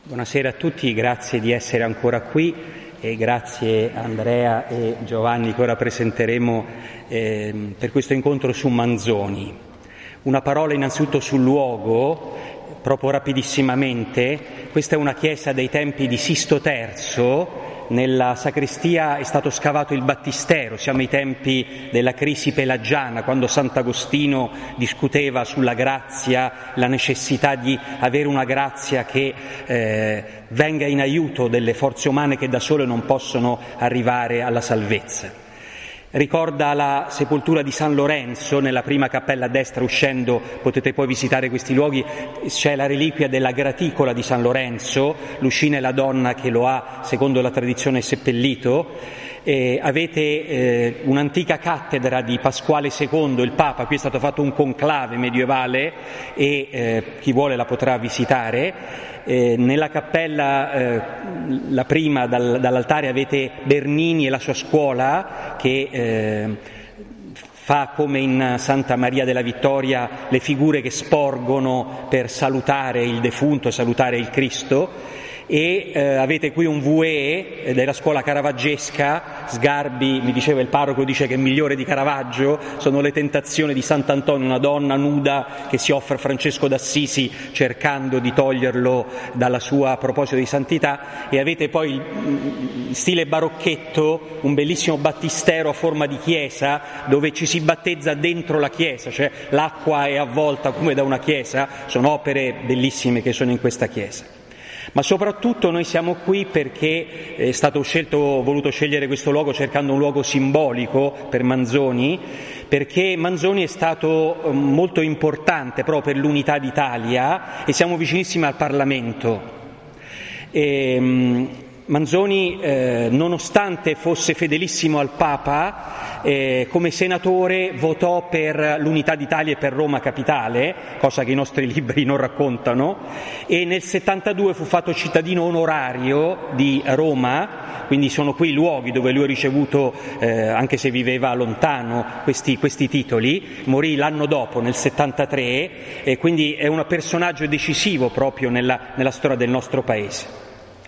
Buonasera a tutti, grazie di essere ancora qui e grazie a Andrea e Giovanni che ora presenteremo per questo incontro su Manzoni. Una parola innanzitutto sul luogo, proprio rapidissimamente. Questa è una chiesa dei tempi di Sisto III. Nella sacrestia è stato scavato il battistero, siamo ai tempi della crisi pelagiana, quando Sant'Agostino discuteva sulla grazia, la necessità di avere una grazia che venga in aiuto delle forze umane che da sole non possono arrivare alla salvezza. Ricorda la sepoltura di San Lorenzo, nella prima cappella a destra uscendo, potete poi visitare questi luoghi, c'è la reliquia della graticola di San Lorenzo, Lucina è la donna che lo ha, secondo la tradizione, seppellito. Avete un'antica cattedra di Pasquale II, il Papa, qui è stato fatto un conclave medievale e chi vuole la potrà visitare. Nella cappella, la prima dall'altare, avete Bernini e la sua scuola che fa come in Santa Maria della Vittoria le figure che sporgono per salutare il defunto, salutare il Cristo. E avete qui un Vouet della scuola caravaggesca. Sgarbi, mi diceva il parroco, dice che è migliore di Caravaggio. Sono le tentazioni di Sant'Antonio, una donna nuda che si offre a Francesco d'Assisi cercando di toglierlo dalla sua proposito di santità. E avete poi il stile barocchetto, un bellissimo battistero a forma di chiesa dove ci si battezza dentro la chiesa, cioè l'acqua è avvolta come da una chiesa. Sono opere bellissime che sono in questa chiesa. Ma soprattutto noi siamo qui perché è stato voluto scegliere questo luogo cercando un luogo simbolico per Manzoni, perché Manzoni è stato molto importante proprio per l'unità d'Italia e siamo vicinissimi al Parlamento. Manzoni, nonostante fosse fedelissimo al Papa, come senatore votò per l'unità d'Italia e per Roma capitale, cosa che i nostri libri non raccontano, e nel 72 fu fatto cittadino onorario di Roma, quindi sono quei luoghi dove lui ha ricevuto, anche se viveva lontano, questi titoli. Morì l'anno dopo, nel 73, e quindi è un personaggio decisivo proprio nella storia del nostro paese.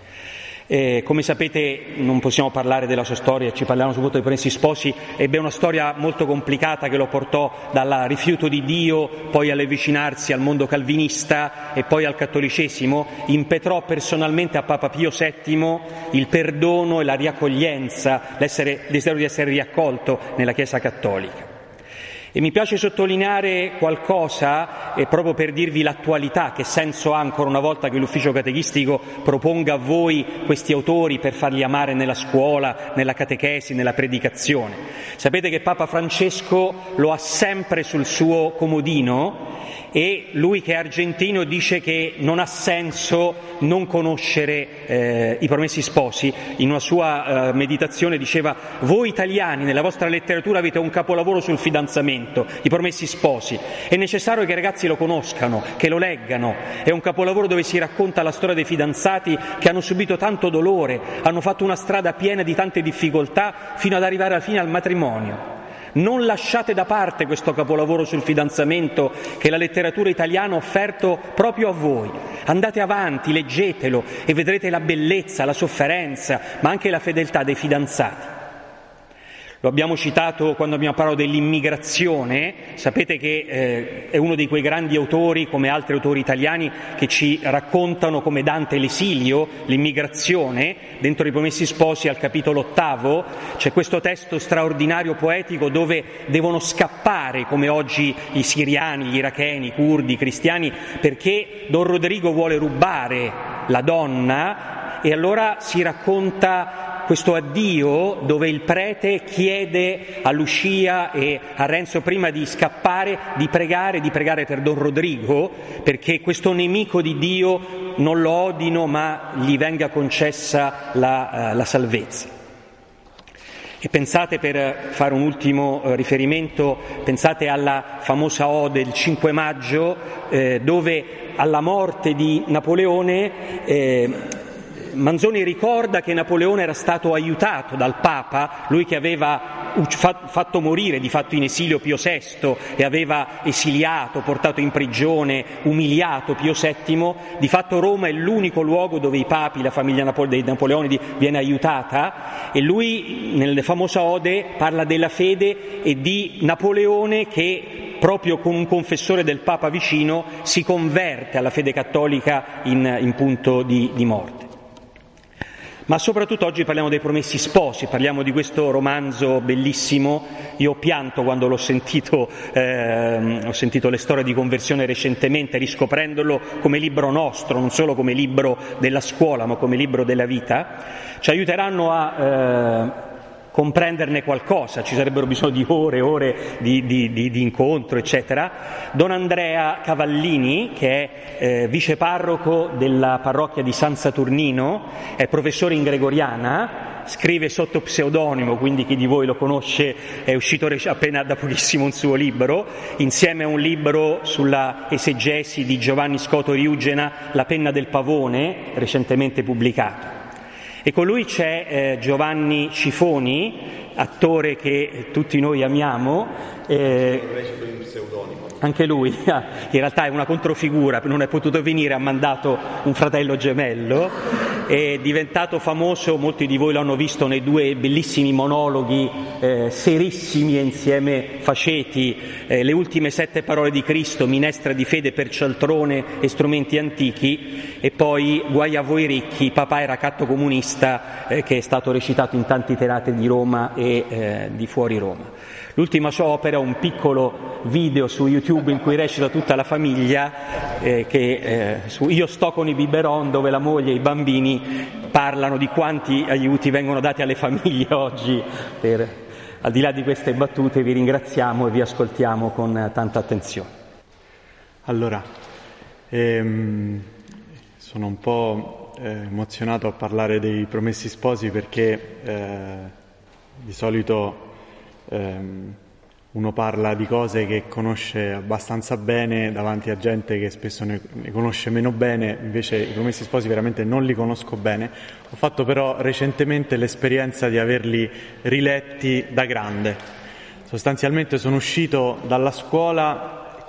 Come sapete non possiamo parlare della sua storia, ci parliamo soprattutto dei Promessi Sposi. Ebbe una storia molto complicata che lo portò dal rifiuto di Dio poi all'avvicinarsi al mondo calvinista e poi al cattolicesimo. Impetrò personalmente a Papa Pio VII il perdono e la riaccoglienza, il desiderio di essere riaccolto nella Chiesa cattolica. E mi piace sottolineare qualcosa proprio per dirvi l'attualità, che senso ha ancora una volta che l'ufficio catechistico proponga a voi questi autori per farli amare nella scuola, nella catechesi, nella predicazione. Sapete che Papa Francesco lo ha sempre sul suo comodino e lui, che è argentino, dice che non ha senso non conoscere i Promessi Sposi. In una sua meditazione diceva: voi italiani nella vostra letteratura avete un capolavoro sul fidanzamento, i Promessi Sposi, è necessario che i ragazzi lo conoscano, che lo leggano. È un capolavoro dove si racconta la storia dei fidanzati che hanno subito tanto dolore, hanno fatto una strada piena di tante difficoltà fino ad arrivare alla fine al matrimonio. Non lasciate da parte questo capolavoro sul fidanzamento che la letteratura italiana ha offerto proprio a voi. Andate avanti, leggetelo e vedrete la bellezza, la sofferenza, ma anche la fedeltà dei fidanzati. Lo abbiamo citato quando abbiamo parlato dell'immigrazione. Sapete che è uno di quei grandi autori, come altri autori italiani, che ci raccontano come Dante l'esilio, l'immigrazione. Dentro i Promessi Sposi, al capitolo 8, c'è questo testo straordinario poetico dove devono scappare, come oggi i siriani, gli iracheni, i curdi, i cristiani, perché Don Rodrigo vuole rubare la donna, e allora si racconta questo addio dove il prete chiede a Lucia e a Renzo, prima di scappare, di pregare per Don Rodrigo, perché questo nemico di Dio non lo odino, ma gli venga concessa la salvezza. E pensate, per fare un ultimo riferimento, pensate alla famosa ode del 5 maggio, dove alla morte di Napoleone Manzoni ricorda che Napoleone era stato aiutato dal Papa, lui che aveva fatto morire di fatto in esilio Pio VI e aveva esiliato, portato in prigione, umiliato Pio VII, di fatto Roma è l'unico luogo dove i papi, la famiglia dei Napoleonidi viene aiutata, e lui nelle famose ode parla della fede e di Napoleone che proprio con un confessore del Papa vicino si converte alla fede cattolica in punto di morte. Ma soprattutto oggi parliamo dei Promessi Sposi, parliamo di questo romanzo bellissimo. Io ho pianto quando ho sentito le storie di conversione recentemente, riscoprendolo come libro nostro, non solo come libro della scuola, ma come libro della vita. Ci aiuteranno a comprenderne qualcosa, ci sarebbero bisogno di ore e ore di incontro, eccetera. Don Andrea Cavallini, che è viceparroco della parrocchia di San Saturnino, è professore in gregoriana, scrive sotto pseudonimo, quindi chi di voi lo conosce, è uscito appena da pochissimo un suo libro, insieme a un libro sulla esegesi di Giovanni Scoto Riugena, La penna del pavone, recentemente pubblicato. E con lui c'è Giovanni Cifoni, attore che tutti noi amiamo. Anche lui, in realtà è una controfigura, non è potuto venire, ha mandato un fratello gemello, è diventato famoso, molti di voi lo hanno visto nei 2 bellissimi monologhi serissimi e insieme faceti, le ultime 7 parole di Cristo, minestra di fede per cialtrone e strumenti antichi, e poi Guai a voi ricchi, papà era catto comunista, che è stato recitato in tanti teatri di Roma e di fuori Roma. L'ultima sua opera è un piccolo video su YouTube in cui recita tutta la famiglia, su Io sto con i biberon, dove la moglie e i bambini parlano di quanti aiuti vengono dati alle famiglie oggi. Al di là di queste battute vi ringraziamo e vi ascoltiamo con tanta attenzione. Allora, sono un po' emozionato a parlare dei Promessi Sposi perché di solito uno parla di cose che conosce abbastanza bene davanti a gente che spesso ne conosce meno bene, invece i Promessi Sposi veramente non li conosco bene. Ho fatto però recentemente l'esperienza di averli riletti da grande. Sostanzialmente sono uscito dalla scuola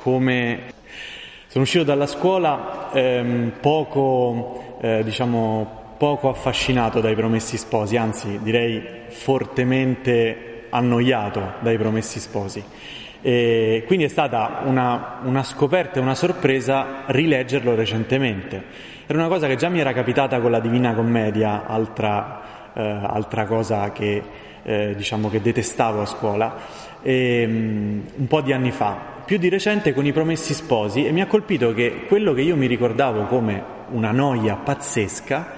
poco affascinato dai Promessi Sposi, anzi direi fortemente annoiato dai Promessi Sposi, e quindi è stata una scoperta e una sorpresa rileggerlo recentemente. Era una cosa che già mi era capitata con la Divina Commedia, altra cosa che che detestavo a scuola, un po' di anni fa. Più di recente con i Promessi Sposi, e mi ha colpito che quello che io mi ricordavo come una noia pazzesca,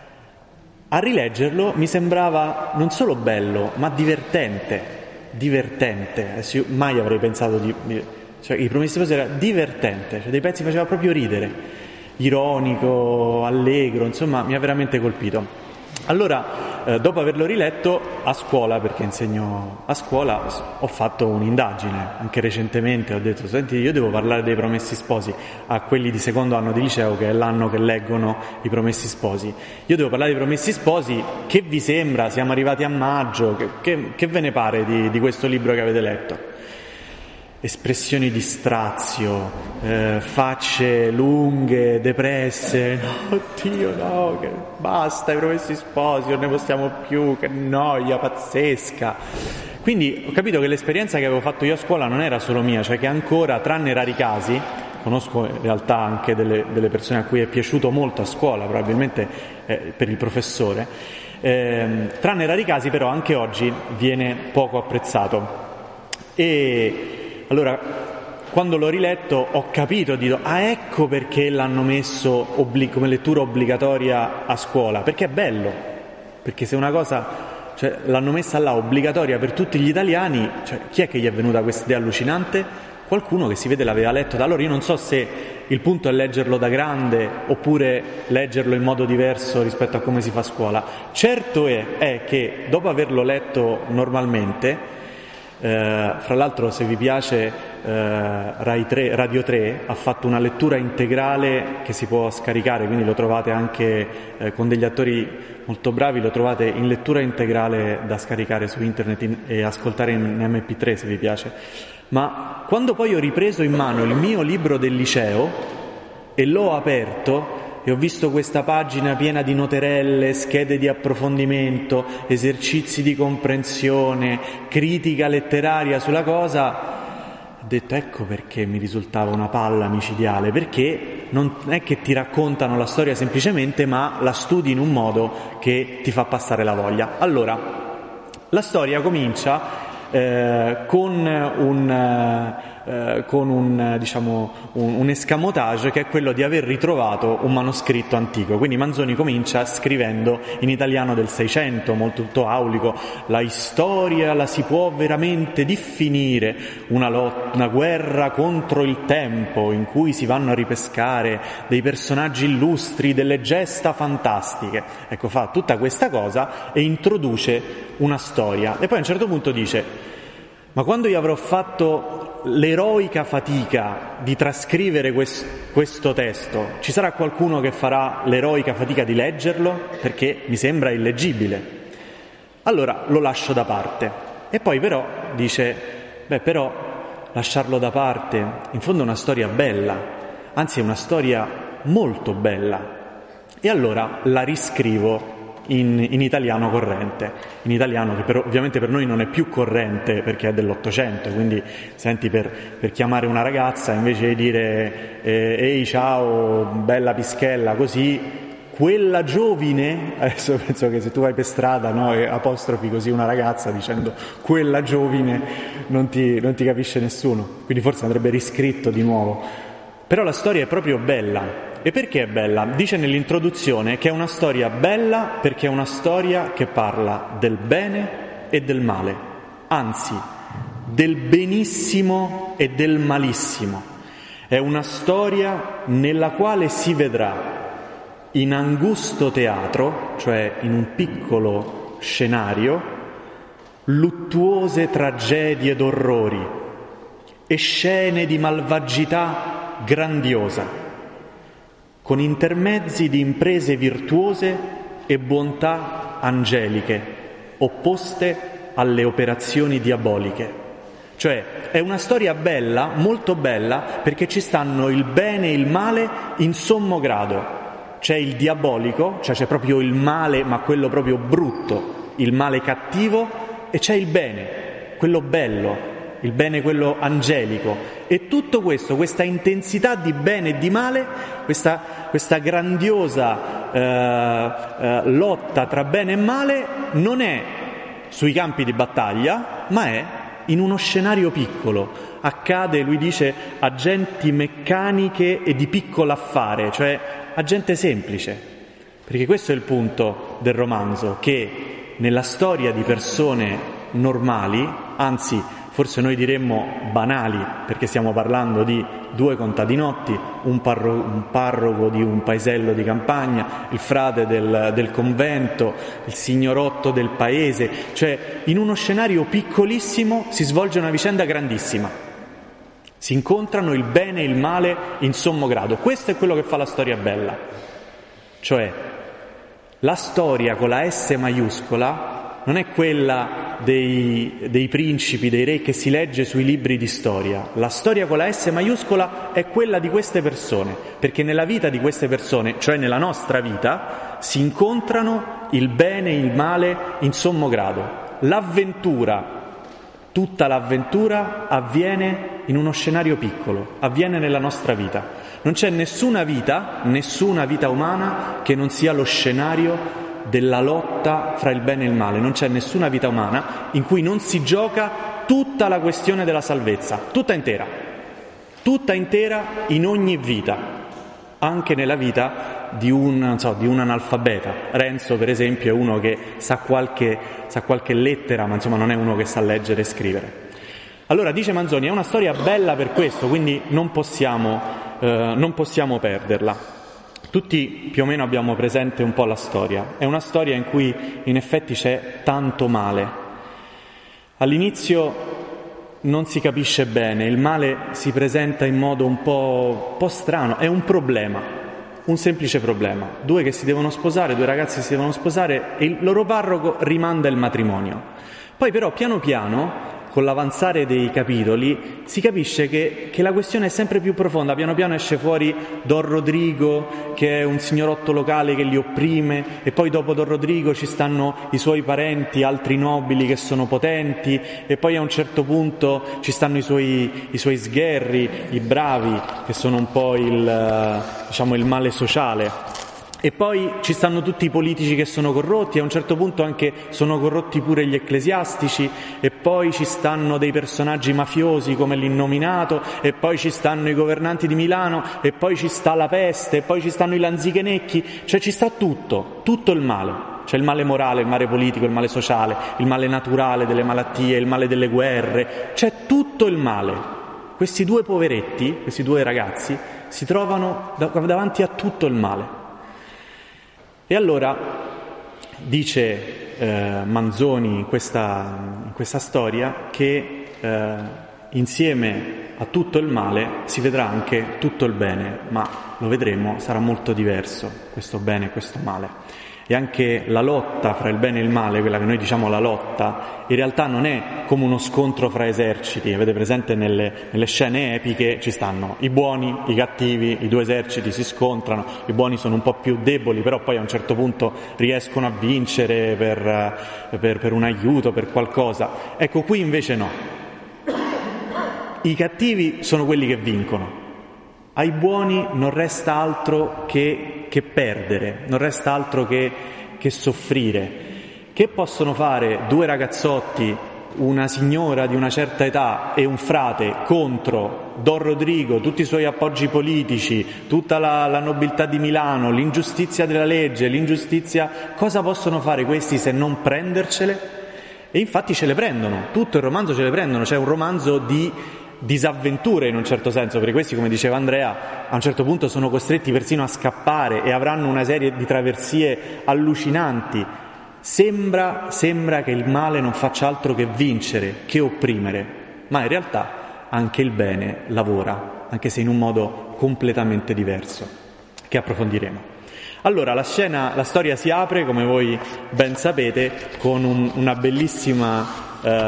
a rileggerlo mi sembrava non solo bello, ma divertente. Adesso io mai avrei pensato i Promessi Sposi era divertente, dei pezzi faceva proprio ridere, ironico, allegro, insomma mi ha veramente colpito. Allora, dopo averlo riletto a scuola, perché insegno a scuola, ho fatto un'indagine, anche recentemente ho detto: senti, io devo parlare dei Promessi Sposi a quelli di secondo anno di liceo, che è l'anno che leggono i Promessi Sposi. Io devo parlare dei Promessi Sposi, che vi sembra? Siamo arrivati a maggio, che ve ne pare di questo libro che avete letto? Espressioni di strazio, facce lunghe, depresse, no, oddio no, che basta i Promessi Sposi, non ne possiamo più, che noia pazzesca. Quindi ho capito che l'esperienza che avevo fatto io a scuola non era solo mia, cioè che ancora, tranne rari casi, conosco in realtà anche delle persone a cui è piaciuto molto a scuola, probabilmente per il professore, tranne rari casi però anche oggi viene poco apprezzato. E allora, quando l'ho riletto ho capito, ecco perché l'hanno messo come lettura obbligatoria a scuola, perché è bello, perché se una cosa, l'hanno messa là obbligatoria per tutti gli italiani, chi è che gli è venuta questa idea allucinante? Qualcuno che si vede l'aveva letto da allora. Io non so se il punto è leggerlo da grande oppure leggerlo in modo diverso rispetto a come si fa a scuola. Certo è che dopo averlo letto normalmente, fra l'altro se vi piace Radio 3 ha fatto una lettura integrale che si può scaricare, quindi lo trovate anche con degli attori molto bravi, lo trovate in lettura integrale da scaricare su internet e ascoltare in MP3 se vi piace. Ma quando poi ho ripreso in mano il mio libro del liceo e l'ho aperto e ho visto questa pagina piena di noterelle, schede di approfondimento, esercizi di comprensione, critica letteraria sulla cosa, ho detto ecco perché mi risultava una palla micidiale, perché non è che ti raccontano la storia semplicemente, ma la studi in un modo che ti fa passare la voglia. Allora, la storia comincia con un escamotage che è quello di aver ritrovato un manoscritto antico. Quindi Manzoni comincia scrivendo in italiano del 600, molto aulico: la storia la si può veramente definire una guerra contro il tempo in cui si vanno a ripescare dei personaggi illustri, delle gesta fantastiche. Ecco, fa tutta questa cosa e introduce una storia e poi a un certo punto dice: ma quando io avrò fatto l'eroica fatica di trascrivere questo testo, ci sarà qualcuno che farà l'eroica fatica di leggerlo? Perché mi sembra illeggibile. Allora lo lascio da parte. E poi però dice, però lasciarlo da parte, in fondo è una storia bella, anzi è una storia molto bella. E allora la riscrivo in italiano corrente, in italiano che ovviamente per noi non è più corrente perché è dell'800, quindi senti per chiamare una ragazza invece di dire ehi ciao bella pischella così, quella giovine, adesso penso che se tu vai per strada, no, e apostrofi così una ragazza dicendo quella giovine non ti capisce nessuno, quindi forse andrebbe riscritto di nuovo. Però la storia è proprio bella. E perché è bella? Dice nell'introduzione che è una storia bella perché è una storia che parla del bene e del male, anzi del benissimo e del malissimo. È una storia nella quale si vedrà in angusto teatro, cioè in un piccolo scenario, luttuose tragedie d'orrori e scene di malvagità grandiosa, con intermezzi di imprese virtuose e bontà angeliche, opposte alle operazioni diaboliche. Cioè, è una storia bella, molto bella, perché ci stanno il bene e il male in sommo grado. C'è il diabolico, cioè c'è proprio il male, ma quello proprio brutto, il male cattivo, e c'è il bene, quello bello, il bene quello angelico. E tutto questo, questa intensità di bene e di male, questa grandiosa lotta tra bene e male non è sui campi di battaglia, ma è in uno scenario piccolo. Accade, lui dice, a genti meccaniche e di piccolo affare, cioè a gente semplice. Perché questo è il punto del romanzo, che nella storia di persone normali, anzi forse noi diremmo banali, perché stiamo parlando di due contadinotti, un parroco di un paesello di campagna, il frate del convento, il signorotto del paese, cioè in uno scenario piccolissimo si svolge una vicenda grandissima. Si incontrano il bene e il male in sommo grado. Questo è quello che fa la storia bella. Cioè, la storia con la S maiuscola non è quella dei principi, dei re che si legge sui libri di storia. La storia con la S maiuscola è quella di queste persone, perché nella vita di queste persone, cioè nella nostra vita, si incontrano il bene e il male in sommo grado. L'avventura, tutta l'avventura avviene in uno scenario piccolo, avviene nella nostra vita. Non c'è nessuna vita umana che non sia lo scenario della lotta fra il bene e il male. Non c'è nessuna vita umana in cui non si gioca tutta la questione della salvezza, tutta intera in ogni vita, anche nella vita di un analfabeta. Renzo, per esempio, è uno che sa qualche lettera, ma insomma non è uno che sa leggere e scrivere. Allora, dice Manzoni, è una storia bella per questo, quindi non possiamo perderla. Tutti più o meno abbiamo presente un po' la storia. È una storia in cui in effetti c'è tanto male. All'inizio non si capisce bene, il male si presenta in modo un po' strano, è un problema, un semplice problema. Due ragazzi che si devono sposare e il loro parroco rimanda il matrimonio. Poi però piano piano, con l'avanzare dei capitoli, si capisce che la questione è sempre più profonda. Piano piano esce fuori Don Rodrigo, che è un signorotto locale che li opprime, e poi dopo Don Rodrigo ci stanno i suoi parenti, altri nobili che sono potenti, e poi a un certo punto ci stanno i suoi sgherri, i bravi, che sono un po' il male sociale. E poi ci stanno tutti i politici che sono corrotti, a un certo punto anche sono corrotti pure gli ecclesiastici, e poi ci stanno dei personaggi mafiosi come l'Innominato, e poi ci stanno i governanti di Milano, e poi ci sta la peste, e poi ci stanno i lanzichenecchi, cioè ci sta tutto il male. C'è il male morale, il male politico, il male sociale, il male naturale delle malattie, il male delle guerre, c'è tutto il male. Questi due poveretti, questi due ragazzi, si trovano davanti a tutto il male. E allora dice Manzoni in questa storia che insieme a tutto il male si vedrà anche tutto il bene, ma lo vedremo, sarà molto diverso questo bene e questo male. E anche la lotta fra il bene e il male, quella che noi diciamo la lotta, in realtà non è come uno scontro fra eserciti. Avete presente nelle scene epiche ci stanno i buoni, i cattivi, i due eserciti si scontrano, i buoni sono un po' più deboli, però poi a un certo punto riescono a vincere per un aiuto, per qualcosa. Ecco, qui invece no. I cattivi sono quelli che vincono. Ai buoni non resta altro che perdere, non resta altro che soffrire. Che possono fare due ragazzotti, una signora di una certa età e un frate, contro Don Rodrigo, tutti i suoi appoggi politici, tutta la nobiltà di Milano, l'ingiustizia della legge, cosa possono fare questi se non prendercele? E infatti ce le prendono, tutto il romanzo ce le prendono. C'è un romanzo di disavventure in un certo senso, perché questi, come diceva Andrea, a un certo punto sono costretti persino a scappare e avranno una serie di traversie allucinanti. Sembra che il male non faccia altro che vincere, che opprimere, ma in realtà anche il bene lavora, anche se in un modo completamente diverso, che approfondiremo. Allora, la storia si apre, come voi ben sapete, con una bellissima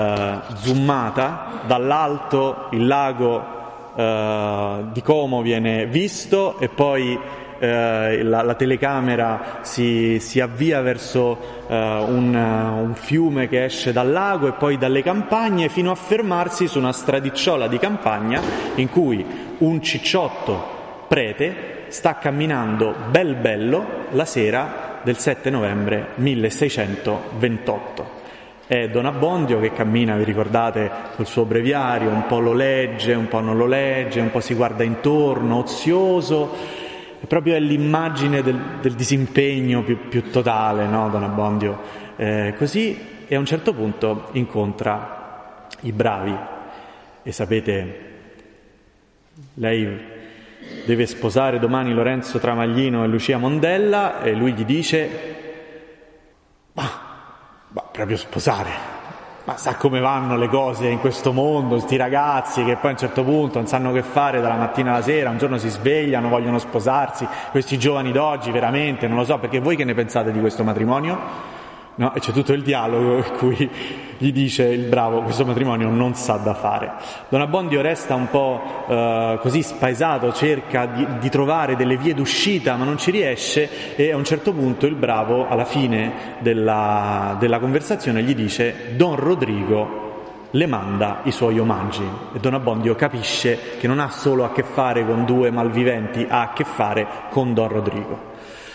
zoomata. Dall'alto il lago di Como viene visto, e poi la telecamera si avvia verso un fiume che esce dal lago e poi dalle campagne, fino a fermarsi su una stradicciuola di campagna in cui un cicciotto prete sta camminando bello la sera del 7 novembre 1628. È Don Abbondio che cammina, vi ricordate, col suo breviario, un po' lo legge, un po' non lo legge, un po' si guarda intorno, ozioso, e proprio è l'immagine del disimpegno più totale, no, Don Abbondio? Così, e a un certo punto incontra i bravi, e sapete, lei deve sposare domani Lorenzo Tramaglino e Lucia Mondella, e lui gli dice: ma proprio sposare? Ma sa come vanno le cose in questo mondo, sti ragazzi che poi a un certo punto non sanno che fare dalla mattina alla sera, un giorno si svegliano, vogliono sposarsi, questi giovani d'oggi veramente, non lo so, perché voi che ne pensate di questo matrimonio? No? E c'è tutto il dialogo in cui gli dice il bravo: questo matrimonio non sa da fare. Don Abbondio resta un po' così spaesato, cerca di trovare delle vie d'uscita ma non ci riesce, e a un certo punto il bravo, alla fine della conversazione, gli dice: Don Rodrigo le manda i suoi omaggi. E Don Abbondio capisce che non ha solo a che fare con due malviventi, ha a che fare con Don Rodrigo.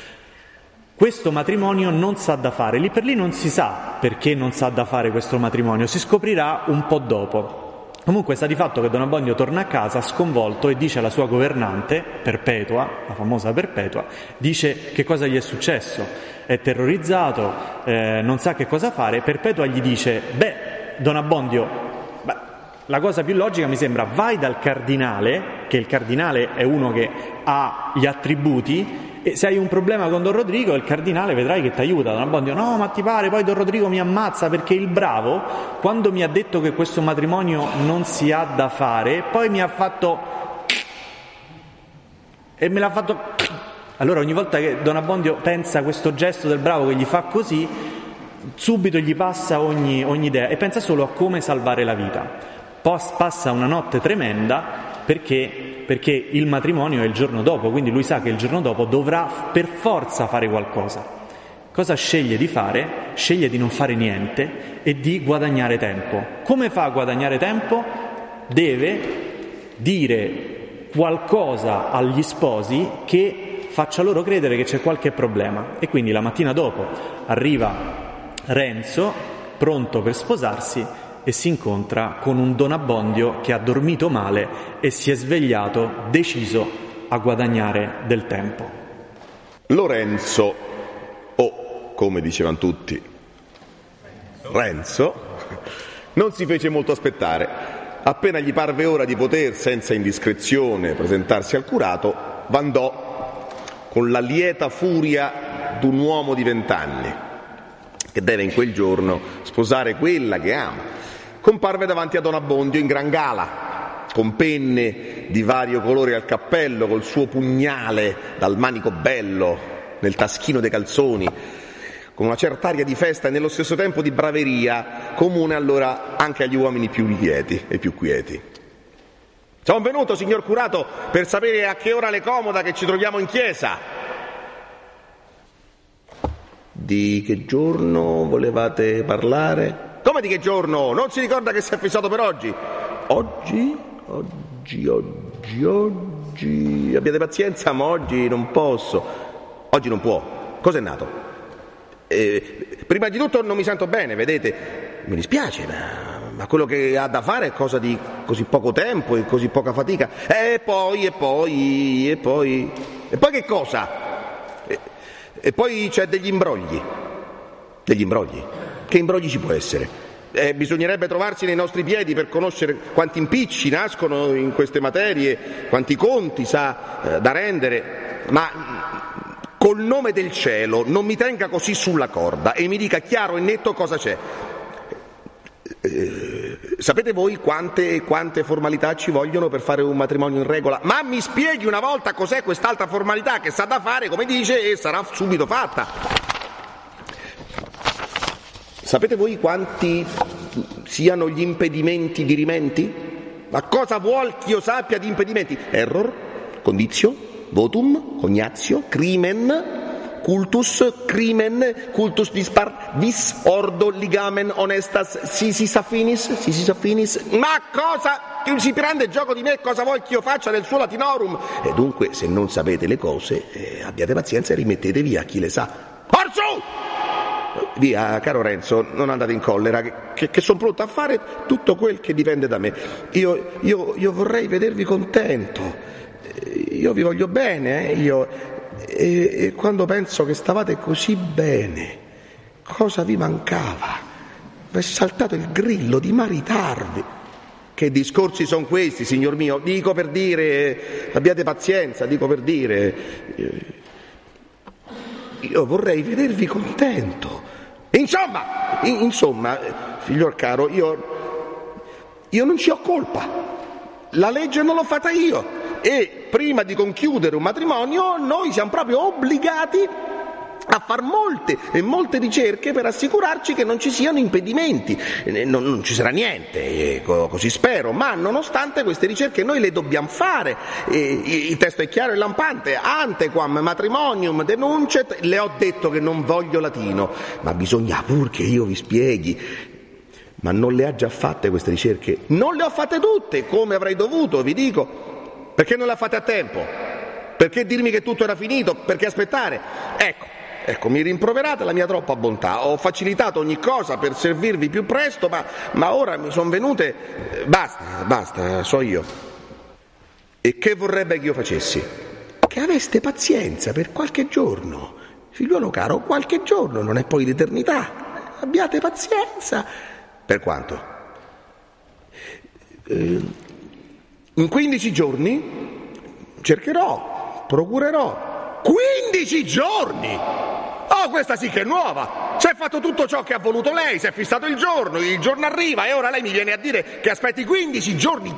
Questo matrimonio non sa da fare, lì per lì non si sa perché non sa da fare questo matrimonio, si scoprirà un po' dopo. Comunque sta di fatto che Don Abbondio torna a casa sconvolto e dice alla sua governante, Perpetua, la famosa Perpetua, dice che cosa gli è successo, è terrorizzato, non sa che cosa fare. Perpetua gli dice: Don Abbondio, la cosa più logica mi sembra, vai dal cardinale, che il cardinale è uno che ha gli attributi, e se hai un problema con Don Rodrigo, il cardinale vedrai che ti aiuta. Don Abbondio: no, ma ti pare, poi Don Rodrigo mi ammazza, perché il bravo, quando mi ha detto che questo matrimonio non si ha da fare, poi mi ha fatto... e me l'ha fatto... Allora ogni volta che Don Abbondio pensa a questo gesto del bravo che gli fa così, subito gli passa ogni idea e pensa solo a come salvare la vita. Poi passa una notte tremenda perché il matrimonio è il giorno dopo, quindi lui sa che il giorno dopo dovrà per forza fare qualcosa. Cosa sceglie di fare? Sceglie di non fare niente e di guadagnare tempo. Come fa a guadagnare tempo? Deve dire qualcosa agli sposi che faccia loro credere che c'è qualche problema. E quindi la mattina dopo arriva Renzo, pronto per sposarsi, e si incontra con un Don Abbondio che ha dormito male e si è svegliato deciso a guadagnare del tempo. Lorenzo, o come dicevano tutti, Renzo, non si fece molto aspettare. Appena gli parve ora di poter, senza indiscrezione, presentarsi al curato, andò con la lieta furia d'un uomo di 20 anni che deve in quel giorno sposare quella che ama. Comparve davanti a Don Abbondio in gran gala, con penne di vario colore al cappello, col suo pugnale dal manico bello nel taschino dei calzoni, con una certa aria di festa e nello stesso tempo di braveria, comune allora anche agli uomini più lieti e più quieti. Sono venuto, signor curato, per sapere a che ora le comoda che ci troviamo in chiesa. Di che giorno volevate parlare? Come di che giorno? Non si ricorda che si è fissato per oggi? Oggi? Abbiate pazienza, ma oggi non posso. Oggi non può. Cos'è nato? Prima di tutto non mi sento bene, vedete? Mi dispiace, ma quello che ha da fare è cosa di così poco tempo e così poca fatica. E poi che cosa? E poi c'è degli imbrogli. Degli imbrogli? Che imbrogli ci può essere? Bisognerebbe trovarsi nei nostri piedi per conoscere quanti impicci nascono in queste materie, quanti conti sa da rendere, ma col nome del cielo non mi tenga così sulla corda e mi dica chiaro e netto cosa c'è. Sapete voi quante formalità ci vogliono per fare un matrimonio in regola? Ma mi spieghi una volta cos'è quest'altra formalità che sa da fare, come dice, e sarà subito fatta. Sapete voi quanti siano gli impedimenti dirimenti? Ma cosa vuol che io sappia di impedimenti? Error, conditio, votum, cognatio, crimen, cultus, crimen, cultus dispar, vis, ordo, ligamen, honestas, sisis affinis. Ma cosa? Che si prende gioco di me? Cosa vuol che io faccia del suo latinorum? E dunque, se non sapete le cose, abbiate pazienza e rimettetevi a chi le sa. Orsù! Via, caro Renzo, non andate in collera, che sono pronto a fare tutto quel che dipende da me. Io vorrei vedervi contento, io vi voglio bene, e quando penso che stavate così bene, cosa vi mancava? Vi è saltato il grillo di maritarvi. Che discorsi sono questi, signor mio? Dico per dire, abbiate pazienza, dico per dire... Io vorrei vedervi contento. Insomma, figliol caro, io non ci ho colpa. La legge non l'ho fatta io. E prima di conchiudere un matrimonio noi siamo proprio obbligati a far molte ricerche per assicurarci che non ci siano impedimenti. Non ci sarà niente, così spero, ma nonostante queste ricerche noi le dobbiamo fare. Il testo è chiaro e lampante: antequam matrimonium denuncet. Le ho detto che non voglio latino, ma bisogna pur che io vi spieghi. Ma non le ha già fatte queste ricerche? Non le ho fatte tutte, come avrei dovuto, vi dico. Perché non le ha fatte a tempo? Perché dirmi che tutto era finito? Perché aspettare? Ecco, mi rimproverate la mia troppa bontà. Ho facilitato ogni cosa per servirvi più presto, ma ora mi sono venute... Basta, so io. E che vorrebbe che io facessi? Che aveste pazienza per qualche giorno. Figliuolo caro, qualche giorno non è poi l'eternità. Abbiate pazienza. Per quanto? In 15 giorni cercherò, procurerò. 15 15 giorni! Oh, questa sì che è nuova! Si è fatto tutto ciò che ha voluto lei, si è fissato il giorno arriva e ora lei mi viene a dire che aspetti 15 giorni,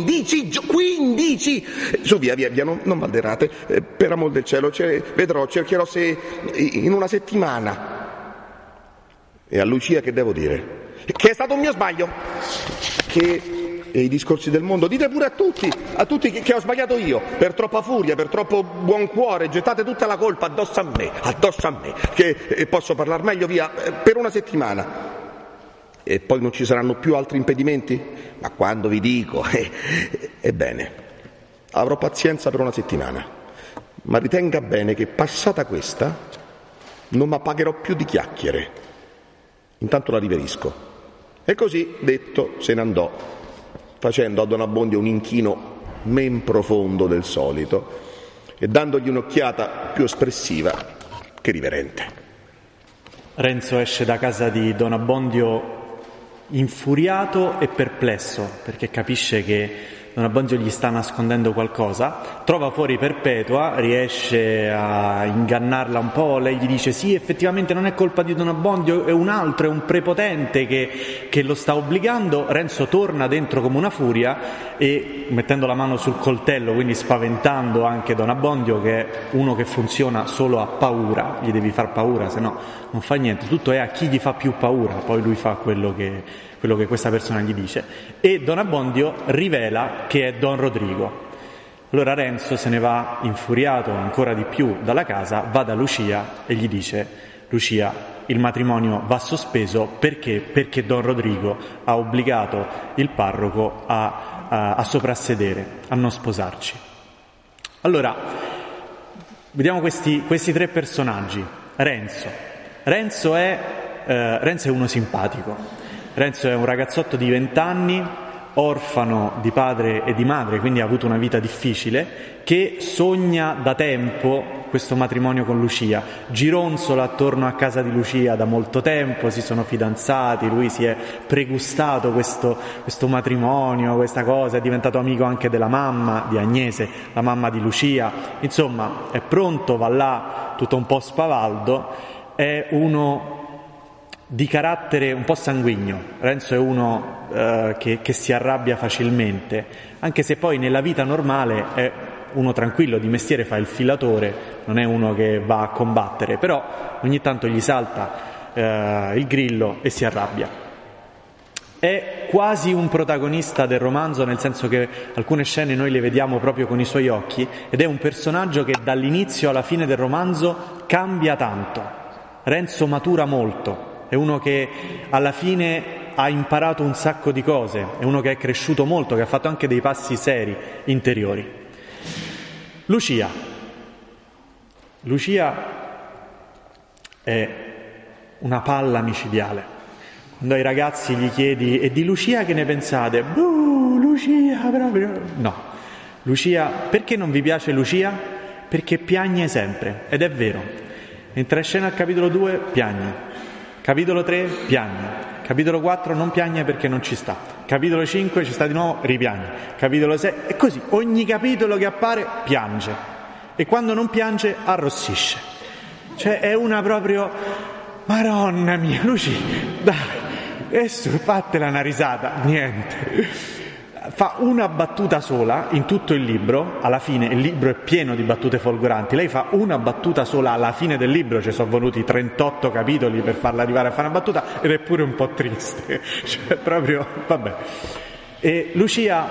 15! Su, via, non valderate, per amor del cielo, cercherò se in una settimana. E a Lucia che devo dire? Che è stato un mio sbaglio, che i discorsi del mondo, dite pure a tutti che ho sbagliato io, per troppa furia, per troppo buon cuore, gettate tutta la colpa addosso a me, che posso parlar meglio, via, per una settimana. E poi non ci saranno più altri impedimenti? Ma quando vi dico, ebbene, avrò pazienza per una settimana, ma ritenga bene che passata questa non mi appagherò più di chiacchiere. Intanto la riverisco. E così, detto, se ne andò, facendo a Don Abbondio un inchino men profondo del solito e dandogli un'occhiata più espressiva che riverente. Renzo esce da casa di Don Abbondio infuriato e perplesso, perché capisce che Don Abbondio gli sta nascondendo qualcosa, trova fuori Perpetua, riesce a ingannarla un po', lei gli dice sì, effettivamente non è colpa di Don Abbondio, è un altro, è un prepotente che lo sta obbligando. Renzo torna dentro come una furia e mettendo la mano sul coltello, quindi spaventando anche Don Abbondio, che è uno che funziona solo a paura, gli devi far paura, se no non fa niente, tutto è a chi gli fa più paura, poi lui fa quello che questa persona gli dice, e Don Abbondio rivela che è Don Rodrigo. Allora Renzo se ne va infuriato ancora di più dalla casa, va da Lucia e gli dice: Lucia, il matrimonio va sospeso perché Don Rodrigo ha obbligato il parroco a soprassedere, a non sposarci. Allora, vediamo questi tre personaggi. Renzo è uno simpatico. Renzo è un ragazzotto di 20 anni, orfano di padre e di madre, quindi ha avuto una vita difficile, che sogna da tempo questo matrimonio con Lucia, gironzola attorno a casa di Lucia da molto tempo, si sono fidanzati, lui si è pregustato questo matrimonio, questa cosa, è diventato amico anche della mamma di Agnese, la mamma di Lucia, insomma è pronto, va là tutto un po' spavaldo, è uno di carattere un po' sanguigno. Renzo è uno che si arrabbia facilmente, anche se poi nella vita normale è uno tranquillo, di mestiere fa il filatore, non è uno che va a combattere, però ogni tanto gli salta il grillo e si arrabbia. È quasi un protagonista del romanzo, nel senso che alcune scene noi le vediamo proprio con i suoi occhi, ed è un personaggio che dall'inizio alla fine del romanzo cambia tanto. Renzo matura molto, è uno che alla fine ha imparato un sacco di cose, è uno che è cresciuto molto, che ha fatto anche dei passi seri interiori. Lucia è una palla micidiale. Quando ai ragazzi gli chiedi: e di Lucia che ne pensate? Lucia proprio... No. Lucia, perché non vi piace Lucia? Perché piagne sempre, ed è vero. Entra in scena al capitolo 2, piagne. Capitolo 3, piagne. Capitolo 4 non piagne perché non ci sta. Capitolo 5 ci sta di nuovo, ripiagne. Capitolo 6, e così, ogni capitolo che appare piange. E quando non piange arrossisce. Cioè è una proprio... Madonna mia, Luci, dai, adesso fatela una risata. Niente. Fa una battuta sola in tutto il libro, alla fine il libro è pieno di battute folgoranti, lei fa una battuta sola alla fine del libro, ci sono voluti 38 capitoli per farla arrivare a fare una battuta, ed è pure un po' triste, cioè proprio, vabbè. E Lucia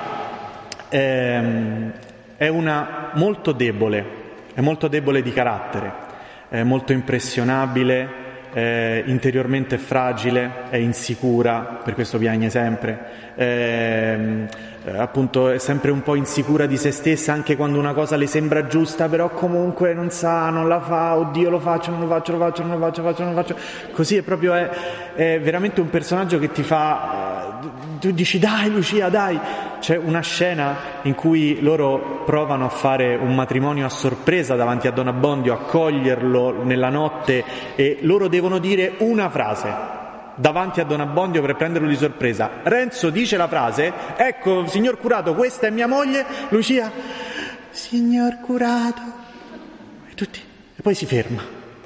è una molto debole, è molto debole di carattere, è molto impressionabile, è interiormente fragile, è insicura, per questo piagne sempre, appunto è sempre un po' insicura di se stessa, anche quando una cosa le sembra giusta, però comunque non la fa, oddio lo faccio, non lo faccio, così è proprio, è veramente un personaggio che ti fa, tu dici dai Lucia, dai. C'è una scena in cui loro provano a fare un matrimonio a sorpresa davanti a Don Abbondio, a coglierlo nella notte, e loro devono dire una frase davanti a Don Abbondio per prenderlo di sorpresa. Renzo dice la frase: ecco signor curato, questa è mia moglie. Lucia: signor curato. E tutti: poi si ferma.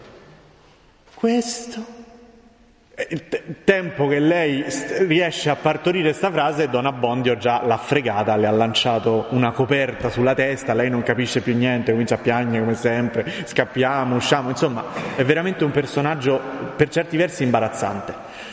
Questo il tempo che lei riesce a partorire sta frase, Don Abbondio già l'ha fregata, le ha lanciato una coperta sulla testa, lei non capisce più niente, comincia a piangere come sempre, scappiamo, usciamo, insomma è veramente un personaggio per certi versi imbarazzante.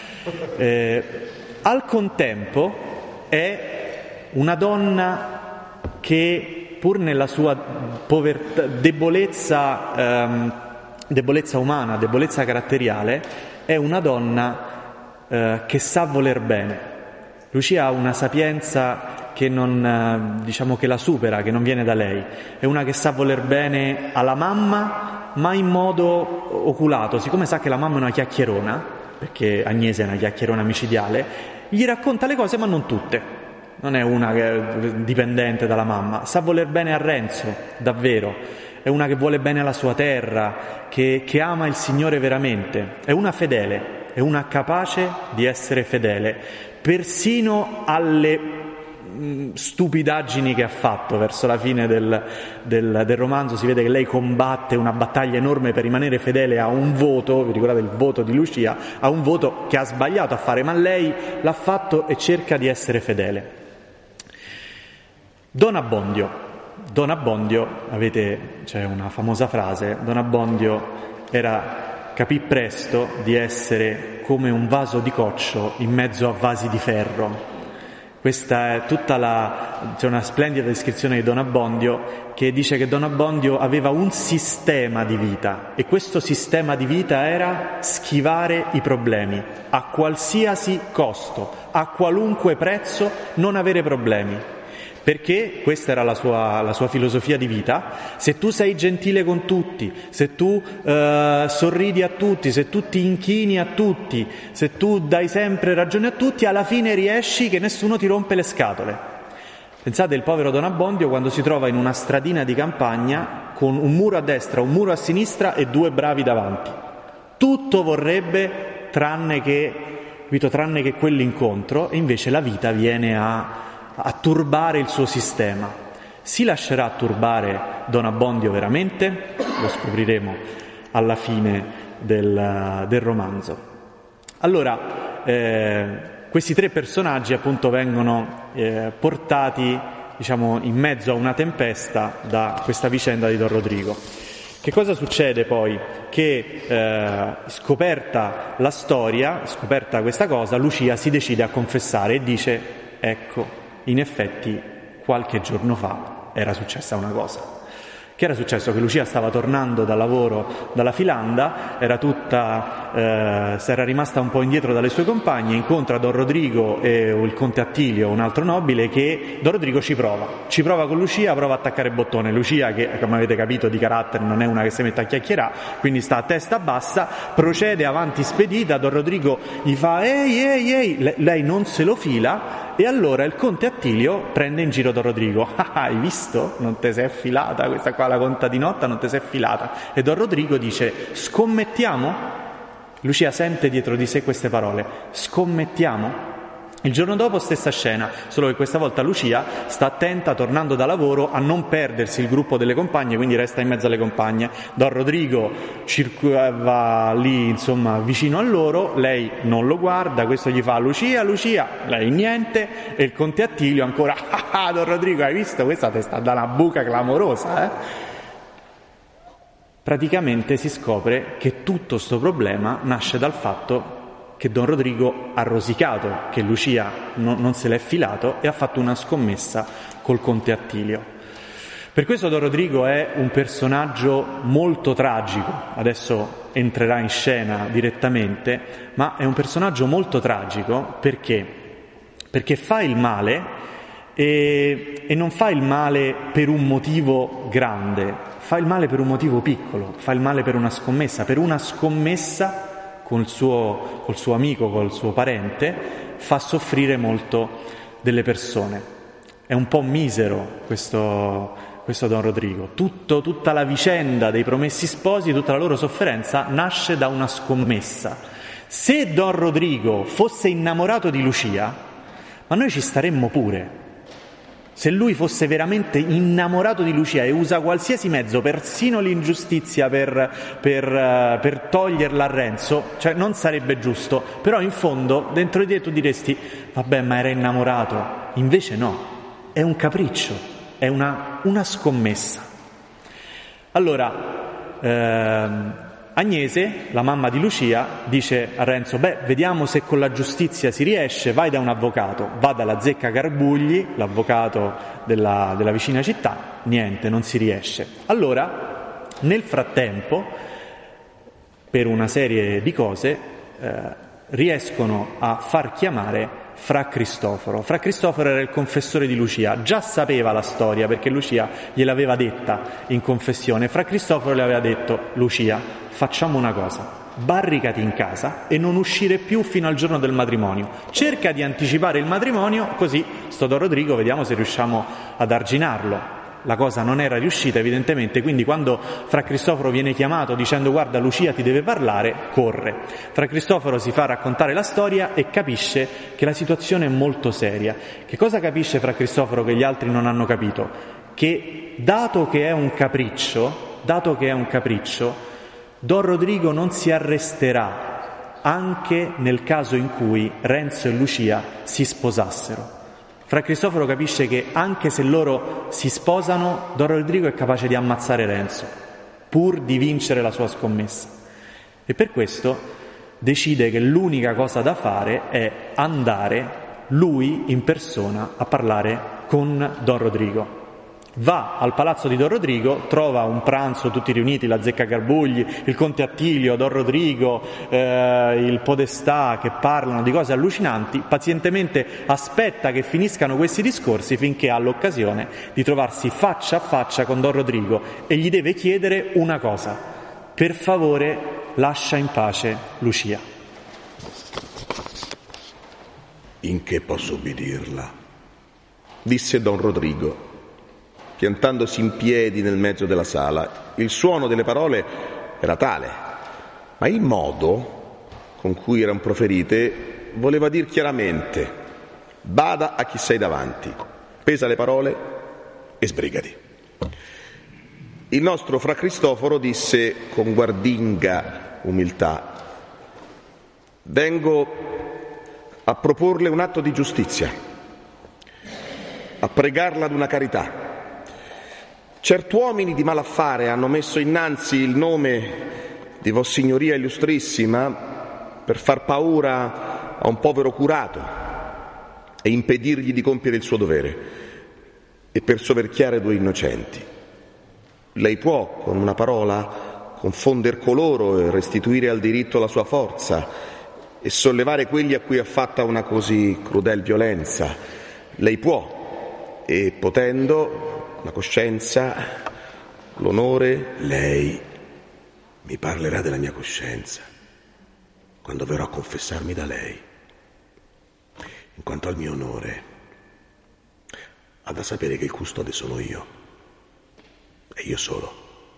Al contempo è una donna che pur nella sua povertà, debolezza umana, debolezza caratteriale, è una donna che sa voler bene. Lucia ha una sapienza che non, che la supera, che non viene da lei. È una che sa voler bene alla mamma, ma in modo oculato. Siccome sa che la mamma è una chiacchierona, perché Agnese è una chiacchierona micidiale, gli racconta le cose ma non tutte. Non è una che è dipendente dalla mamma. Sa voler bene a Renzo, davvero. È una che vuole bene alla sua terra, che ama il Signore veramente, è una fedele, è una capace di essere fedele, persino alle stupidaggini che ha fatto verso la fine del romanzo. Si vede che lei combatte una battaglia enorme per rimanere fedele a un voto, vi ricordate il voto di Lucia, a un voto che ha sbagliato a fare, ma lei l'ha fatto e cerca di essere fedele. Don Abbondio, c'è una famosa frase, Don Abbondio capì presto di essere come un vaso di coccio in mezzo a vasi di ferro. Questa è c'è una splendida descrizione di Don Abbondio che dice che Don Abbondio aveva un sistema di vita e questo sistema di vita era schivare i problemi a qualsiasi costo, a qualunque prezzo, non avere problemi. Perché questa era la sua filosofia di vita. Se tu sei gentile con tutti, se tu sorridi a tutti, se tu ti inchini a tutti, se tu dai sempre ragione a tutti, alla fine riesci che nessuno ti rompe le scatole. Pensate, il povero Don Abbondio quando si trova in una stradina di campagna con un muro a destra, un muro a sinistra e 2 bravi davanti. Tutto vorrebbe tranne che quell'incontro, e invece la vita viene a turbare il suo sistema. Si lascerà turbare Don Abbondio veramente? Lo scopriremo alla fine del romanzo. Allora, questi 3 personaggi appunto vengono portati in mezzo a una tempesta da questa vicenda di Don Rodrigo. Che cosa succede poi? Che scoperta la storia, scoperta questa cosa, Lucia si decide a confessare e dice: ecco, in effetti qualche giorno fa era successa una cosa. Che era successo? Che Lucia stava tornando dal lavoro dalla Filanda, era rimasta un po' indietro dalle sue compagne, incontra Don Rodrigo e il conte Attilio, un altro nobile, che Don Rodrigo ci prova con Lucia, prova a attaccare bottone. Lucia, che come avete capito di carattere non è una che si mette a chiacchierare, quindi sta a testa bassa, procede avanti spedita. Don Rodrigo gli fa ehi, lei non se lo fila. E allora il conte Attilio prende in giro Don Rodrigo. Hai visto? Non te sei affilata, questa qua la contadinotta non te sei affilata. E Don Rodrigo dice: scommettiamo? Lucia sente dietro di sé queste parole: scommettiamo? Il giorno dopo stessa scena, solo che questa volta Lucia sta attenta, tornando da lavoro, a non perdersi il gruppo delle compagne, quindi resta in mezzo alle compagne. Don Rodrigo va lì, vicino a loro, lei non lo guarda, questo gli fa Lucia, lei niente, e il conte Attilio ancora Don Rodrigo, hai visto? Questa ti sta dando una buca clamorosa, Praticamente si scopre che tutto sto problema nasce dal fatto che Don Rodrigo ha rosicato, che Lucia non se l'è filato e ha fatto una scommessa col conte Attilio. Per questo Don Rodrigo è un personaggio molto tragico, adesso entrerà in scena direttamente, ma è un personaggio molto tragico perché fa il male e non fa il male per un motivo grande, fa il male per un motivo piccolo, fa il male per una scommessa col suo amico, col suo parente, fa soffrire molto delle persone. È un po' misero questo Don Rodrigo. Tutta la vicenda dei Promessi Sposi, tutta la loro sofferenza nasce da una scommessa. Se Don Rodrigo fosse innamorato di Lucia, ma noi ci staremmo pure. Se lui fosse veramente innamorato di Lucia e usa qualsiasi mezzo, persino l'ingiustizia, per toglierla a Renzo, cioè non sarebbe giusto. Però in fondo, dentro di te tu diresti, vabbè, ma era innamorato. Invece no, è un capriccio, è una scommessa. Allora, Agnese, la mamma di Lucia, dice a Renzo, vediamo se con la giustizia si riesce, vai da un avvocato, va dalla zecca Garbugli, l'avvocato della vicina città, niente, non si riesce. Allora, nel frattempo, per una serie di cose, riescono a far chiamare Fra Cristoforo. Fra Cristoforo era il confessore di Lucia, già sapeva la storia perché Lucia gliel'aveva detta in confessione. Fra Cristoforo le aveva detto, Lucia, facciamo una cosa, barricati in casa e non uscire più fino al giorno del matrimonio. Cerca di anticipare il matrimonio, così sto Don Rodrigo vediamo se riusciamo ad arginarlo. La cosa non era riuscita evidentemente, quindi quando Fra Cristoforo viene chiamato dicendo guarda Lucia ti deve parlare, corre. Fra Cristoforo si fa raccontare la storia e capisce che la situazione è molto seria. Che cosa capisce Fra Cristoforo che gli altri non hanno capito? Che dato che è un capriccio, Don Rodrigo non si arresterà anche nel caso in cui Renzo e Lucia si sposassero. Fra Cristoforo capisce che anche se loro si sposano, Don Rodrigo è capace di ammazzare Renzo, pur di vincere la sua scommessa. E per questo decide che l'unica cosa da fare è andare lui in persona a parlare con Don Rodrigo. Va al palazzo di Don Rodrigo, trova un pranzo tutti riuniti, la zecca Garbugli, il conte Attilio, Don Rodrigo, il podestà, che parlano di cose allucinanti, pazientemente aspetta che finiscano questi discorsi finché ha l'occasione di trovarsi faccia a faccia con Don Rodrigo e gli deve chiedere una cosa: per favore lascia in pace Lucia. In che posso ubbidirla? Disse Don Rodrigo, piantandosi in piedi nel mezzo della sala. Il suono delle parole era tale, ma il modo con cui erano proferite voleva dir chiaramente: bada a chi sei davanti, pesa le parole e sbrigati. Il nostro Fra Cristoforo disse con guardinga umiltà: vengo a proporle un atto di giustizia, a pregarla d'una carità. Cert'uomini di malaffare hanno messo innanzi il nome di Vossignoria Illustrissima per far paura a un povero curato e impedirgli di compiere il suo dovere e per soverchiare due innocenti. Lei può, con una parola, confonder coloro e restituire al diritto la sua forza e sollevare quelli a cui ha fatta una così crudel violenza. Lei può, e potendo, la coscienza, l'onore, lei mi parlerà della mia coscienza quando verrò a confessarmi da lei. In quanto al mio onore, ha da sapere che il custode sono io, e io solo,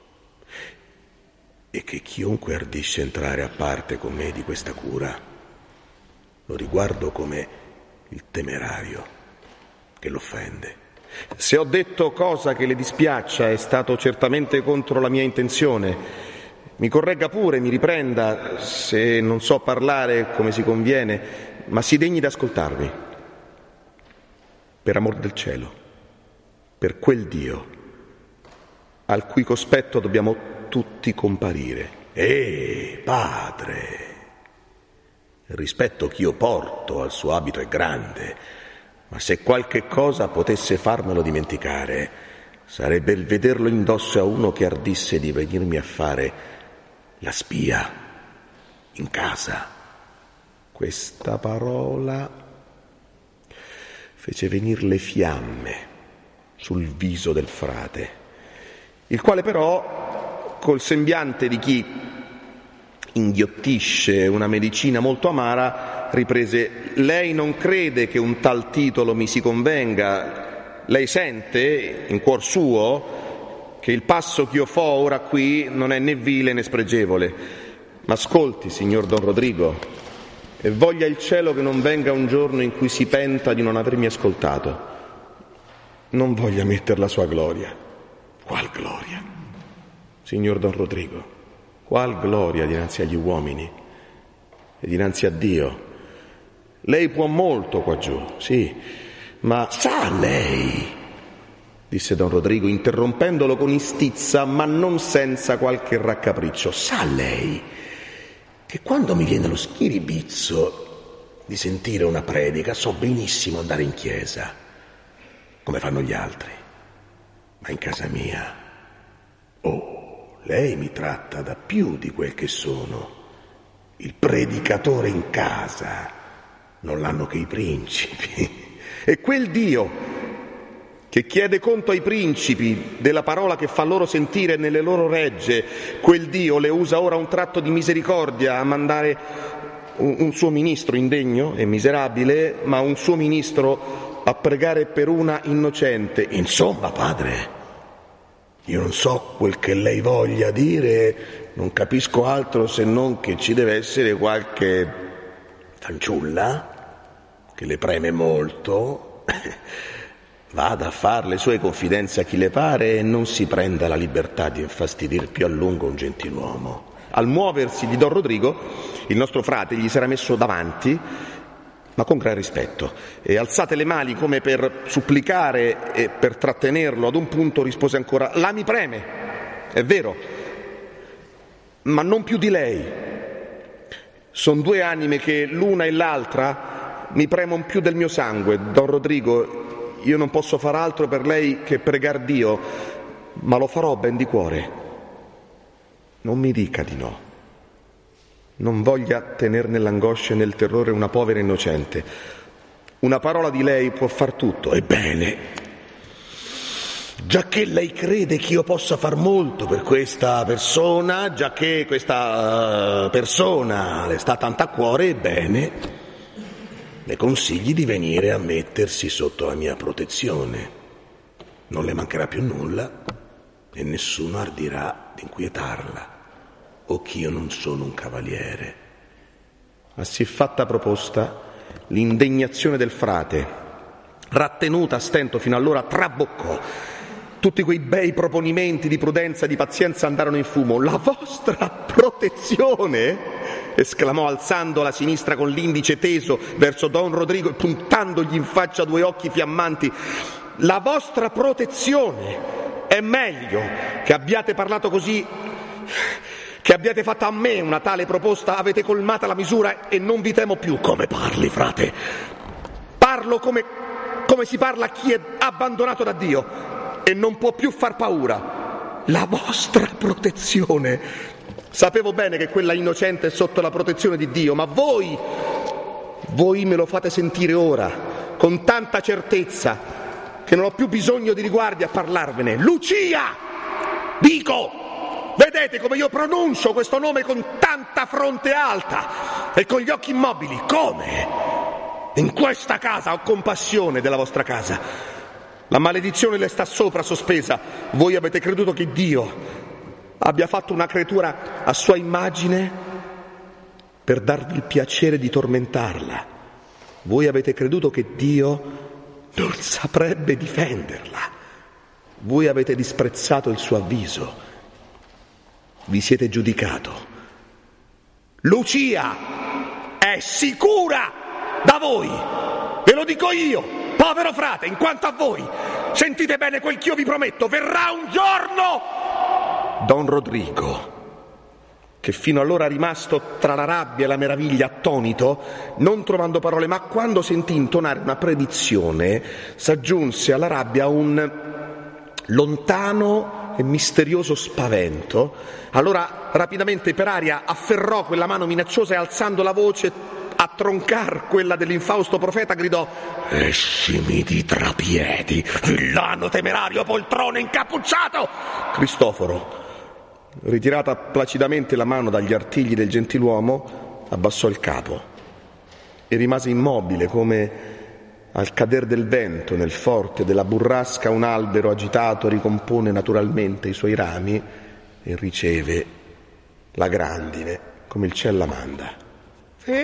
e che chiunque ardisce entrare a parte con me di questa cura lo riguardo come il temerario che l'offende. Se ho detto cosa che le dispiaccia, è stato certamente contro la mia intenzione. Mi corregga pure, mi riprenda se non so parlare come si conviene, ma si degni d'ascoltarmi. Per amor del cielo, per quel Dio al cui cospetto dobbiamo tutti comparire. Padre, il rispetto ch'io porto al suo abito è grande, ma se qualche cosa potesse farmelo dimenticare, sarebbe il vederlo indosso a uno che ardisse di venirmi a fare la spia in casa. Questa parola fece venir le fiamme sul viso del frate, il quale però, col sembiante di chi inghiottisce una medicina molto amara, riprese: lei non crede che un tal titolo mi si convenga? Lei sente in cuor suo che il passo ch'io fo ora qui non è né vile né spregevole. Ma ascolti, signor Don Rodrigo, e voglia il cielo che non venga un giorno in cui si penta di non avermi ascoltato. non voglia mettere la sua gloria. Qual gloria? Signor Don Rodrigo, qual gloria dinanzi agli uomini e dinanzi a Dio? Lei può molto qua giù, sì, ma sa lei, disse Don Rodrigo interrompendolo con istizza ma non senza qualche raccapriccio, sa lei che quando mi viene lo schiribizzo di sentire una predica so benissimo andare in chiesa come fanno gli altri, ma in casa mia, lei mi tratta da più di quel che sono. Il predicatore in casa non l'hanno che i principi. E quel Dio che chiede conto ai principi della parola che fa loro sentire nelle loro regge, quel Dio le usa ora un tratto di misericordia a mandare un suo ministro indegno e miserabile, ma un suo ministro a pregare per una innocente. Insomma, padre, io non so quel che lei voglia dire, non capisco altro se non che ci deve essere qualche fanciulla che le preme molto, vada a fare le sue confidenze a chi le pare e non si prenda la libertà di infastidir più a lungo un gentiluomo. Al muoversi di Don Rodrigo, il nostro frate gli s'era messo davanti, ma con gran rispetto, e alzate le mani come per supplicare e per trattenerlo ad un punto rispose ancora: la mi preme, è vero, ma non più di lei. Son 2 anime che l'una e l'altra mi premono più del mio sangue. Don Rodrigo, io non posso far altro per lei che pregar Dio, ma lo farò ben di cuore. Non mi dica di no. Non voglia tener nell'angoscia e nel terrore una povera innocente. Una parola di lei può far tutto. Ebbene, giacché lei crede che io possa far molto per questa persona, giacché questa persona le sta tanto a cuore, ebbene, le consigli di venire a mettersi sotto la mia protezione. Non le mancherà più nulla e nessuno ardirà di inquietarla, o ch'io non sono un cavaliere. A siffatta proposta l'indegnazione del frate, rattenuta a stento fino allora, traboccò. Tutti quei bei proponimenti di prudenza e di pazienza andarono in fumo. La vostra protezione? Esclamò alzando la sinistra con l'indice teso verso Don Rodrigo e puntandogli in faccia 2 occhi fiammanti. La vostra protezione? È meglio che abbiate parlato così, che abbiate fatto a me una tale proposta. Avete colmata la misura e non vi temo più. Come parli, frate? Parlo come si parla a chi è abbandonato da Dio e non può più far paura. La vostra protezione. Sapevo bene che quella innocente è sotto la protezione di Dio, ma voi me lo fate sentire ora con tanta certezza che non ho più bisogno di riguardi a parlarvene. Lucia! Dico! Vedete come io pronuncio questo nome con tanta fronte alta e con gli occhi immobili? Come? In questa casa ho compassione della vostra casa. La maledizione le sta sopra sospesa. Voi avete creduto che Dio abbia fatto una creatura a sua immagine per darvi il piacere di tormentarla. Voi avete creduto che Dio non saprebbe difenderla. Voi avete disprezzato il suo avviso. Vi siete giudicato. Lucia è sicura da voi. Ve lo dico io. Povero frate, in quanto a voi, sentite bene quel che io vi prometto, verrà un giorno. Don Rodrigo, che fino allora rimasto tra la rabbia e la meraviglia attonito, non trovando parole, ma quando sentì intonare una predizione, s'aggiunse alla rabbia un lontano e misterioso spavento. Allora rapidamente per aria afferrò quella mano minacciosa e alzando la voce a troncar quella dell'infausto profeta gridò: escimi di trapiedi, villano temerario, poltrone incappucciato! Cristoforo, ritirata placidamente la mano dagli artigli del gentiluomo, abbassò il capo e rimase immobile come al cader del vento nel forte della burrasca un albero agitato ricompone naturalmente i suoi rami e riceve la grandine come il ciel la manda.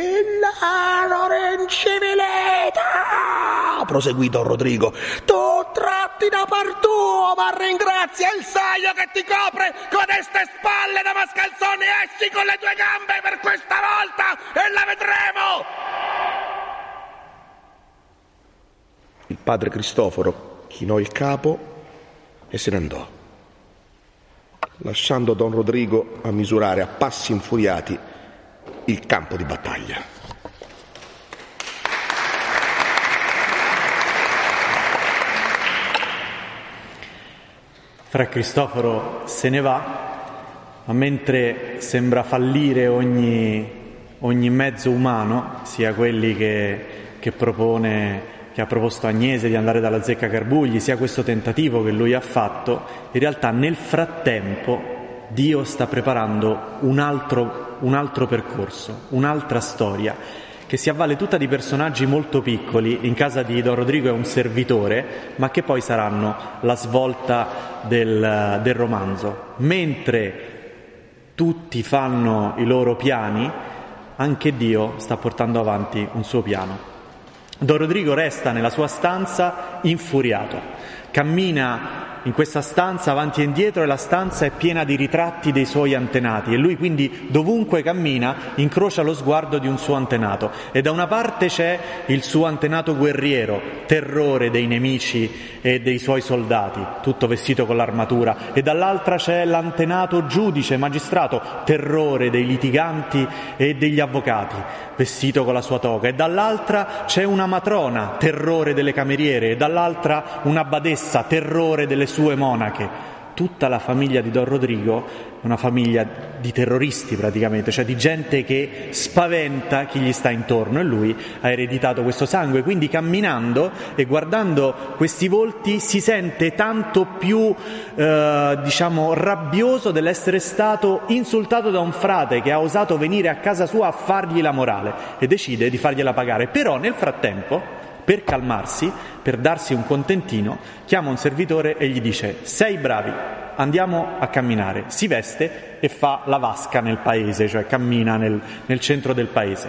Villano incivilita, proseguì Don Rodrigo, tutti tratti da par tuo, ma ringrazia il saio che ti copre codeste spalle da mascalzone, esci con le tue gambe per questa volta e la vedremo! Il padre Cristoforo chinò il capo e se ne andò, lasciando Don Rodrigo a misurare a passi infuriati il campo di battaglia. Fra Cristoforo se ne va, ma mentre sembra fallire ogni mezzo umano, sia quelli che ha proposto Agnese di andare dalla Zecca Carbugli, sia questo tentativo che lui ha fatto, in realtà nel frattempo Dio sta preparando un altro percorso, un'altra storia, che si avvale tutta di personaggi molto piccoli. In casa di Don Rodrigo è un servitore, ma che poi saranno la svolta del romanzo. Mentre tutti fanno i loro piani, anche Dio sta portando avanti un suo piano. Don Rodrigo resta nella sua stanza infuriato, cammina in questa stanza avanti e indietro e la stanza è piena di ritratti dei suoi antenati e lui quindi dovunque cammina incrocia lo sguardo di un suo antenato e da una parte c'è il suo antenato guerriero, terrore dei nemici e dei suoi soldati, tutto vestito con l'armatura, e dall'altra c'è l'antenato giudice, magistrato, terrore dei litiganti e degli avvocati, vestito con la sua toga, e dall'altra c'è una matrona, terrore delle cameriere, e dall'altra una badessa, terrore delle sue monache. Tutta la famiglia di Don Rodrigo è una famiglia di terroristi praticamente, cioè di gente che spaventa chi gli sta intorno, e lui ha ereditato questo sangue, quindi camminando e guardando questi volti si sente tanto più rabbioso dell'essere stato insultato da un frate che ha osato venire a casa sua a fargli la morale e decide di fargliela pagare. Però nel frattempo, per calmarsi, per darsi un contentino, chiama un servitore e gli dice: sei bravi, andiamo a camminare. Si veste e fa la vasca nel paese, cioè cammina nel centro del paese.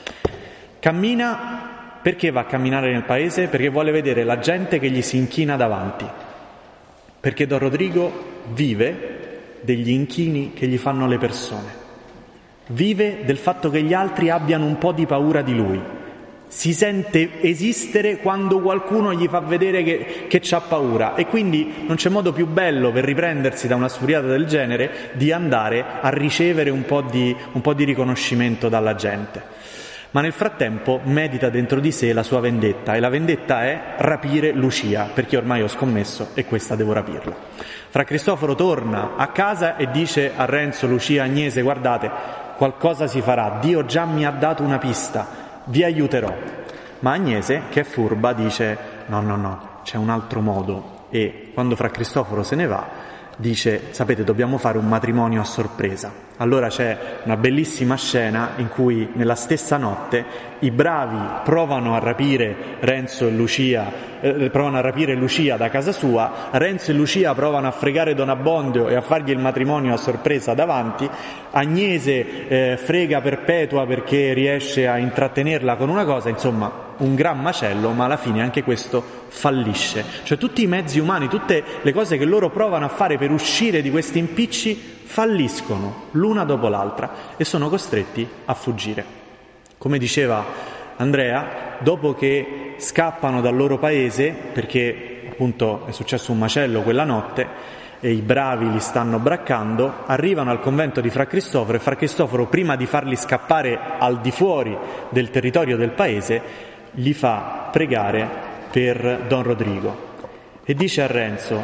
Cammina, perché va a camminare nel paese? Perché vuole vedere la gente che gli si inchina davanti, perché Don Rodrigo vive degli inchini che gli fanno le persone, vive del fatto che gli altri abbiano un po' di paura di lui. Si sente esistere quando qualcuno gli fa vedere che c'ha paura, e quindi non c'è modo più bello per riprendersi da una sfuriata del genere di andare a ricevere un po' di riconoscimento dalla gente. Ma nel frattempo medita dentro di sé la sua vendetta, e la vendetta è rapire Lucia, perché ormai ho scommesso e questa devo rapirla. Fra Cristoforo torna a casa e dice a Renzo, Lucia, Agnese: guardate, qualcosa si farà, Dio già mi ha dato una pista, vi aiuterò. Ma Agnese, che è furba, dice: no, c'è un altro modo. E quando Fra Cristoforo se ne va dice: sapete, dobbiamo fare un matrimonio a sorpresa. Allora c'è una bellissima scena in cui nella stessa notte i bravi provano a rapire Renzo e Lucia, provano a rapire Lucia da casa sua, Renzo e Lucia provano a fregare Don Abbondio e a fargli il matrimonio a sorpresa davanti, Agnese frega Perpetua perché riesce a intrattenerla con una cosa, insomma un gran macello, ma alla fine anche questo fallisce. Cioè tutti i mezzi umani, tutte le cose che loro provano a fare per uscire di questi impicci falliscono l'una dopo l'altra e sono costretti a fuggire. Come diceva Andrea, dopo che scappano dal loro paese, perché appunto è successo un macello quella notte e i bravi li stanno braccando, arrivano al convento di Fra Cristoforo e Fra Cristoforo, prima di farli scappare al di fuori del territorio del paese, gli fa pregare per Don Rodrigo e dice a Renzo: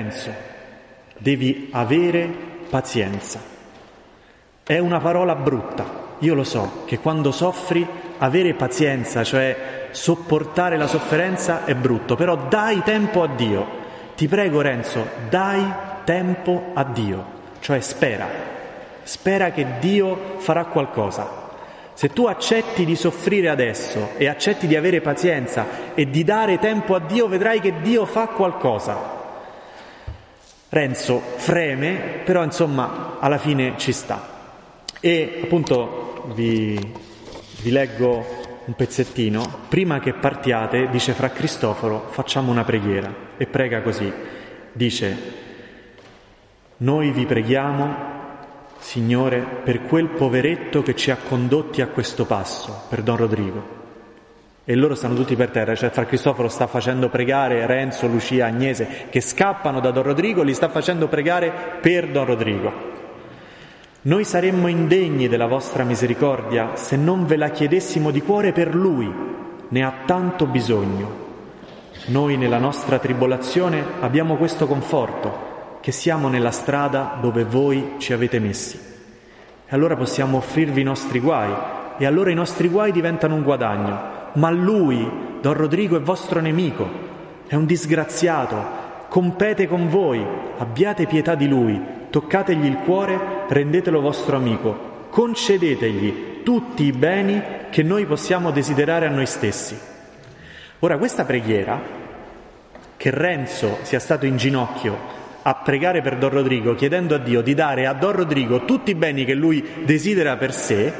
devi avere pazienza. È una parola brutta, io lo so che quando soffri avere pazienza, cioè sopportare la sofferenza, è brutto, però dai tempo a Dio. Ti prego Renzo, dai tempo a Dio, cioè spera che Dio farà qualcosa. Se tu accetti di soffrire adesso e accetti di avere pazienza e di dare tempo a Dio, vedrai che Dio fa qualcosa. Renzo freme, però insomma alla fine ci sta. E appunto vi leggo un pezzettino, prima che partiate, dice Fra Cristoforo, facciamo una preghiera, e prega così, dice: noi vi preghiamo, Signore, per quel poveretto che ci ha condotti a questo passo, per Don Rodrigo. E loro stanno tutti per terra, cioè Fra Cristoforo sta facendo pregare Renzo, Lucia, Agnese, che scappano da Don Rodrigo, li sta facendo pregare per Don Rodrigo. Noi saremmo indegni della vostra misericordia se non ve la chiedessimo di cuore per lui, ne ha tanto bisogno. Noi nella nostra tribolazione abbiamo questo conforto, che siamo nella strada dove voi ci avete messi. E allora possiamo offrirvi i nostri guai, e allora i nostri guai diventano un guadagno. Ma lui, Don Rodrigo, è vostro nemico, è un disgraziato, compete con voi, abbiate pietà di lui, toccategli il cuore, rendetelo vostro amico, concedetegli tutti i beni che noi possiamo desiderare a noi stessi. Ora, questa preghiera, che Renzo sia stato in ginocchio a pregare per Don Rodrigo, chiedendo a Dio di dare a Don Rodrigo tutti i beni che lui desidera per sé,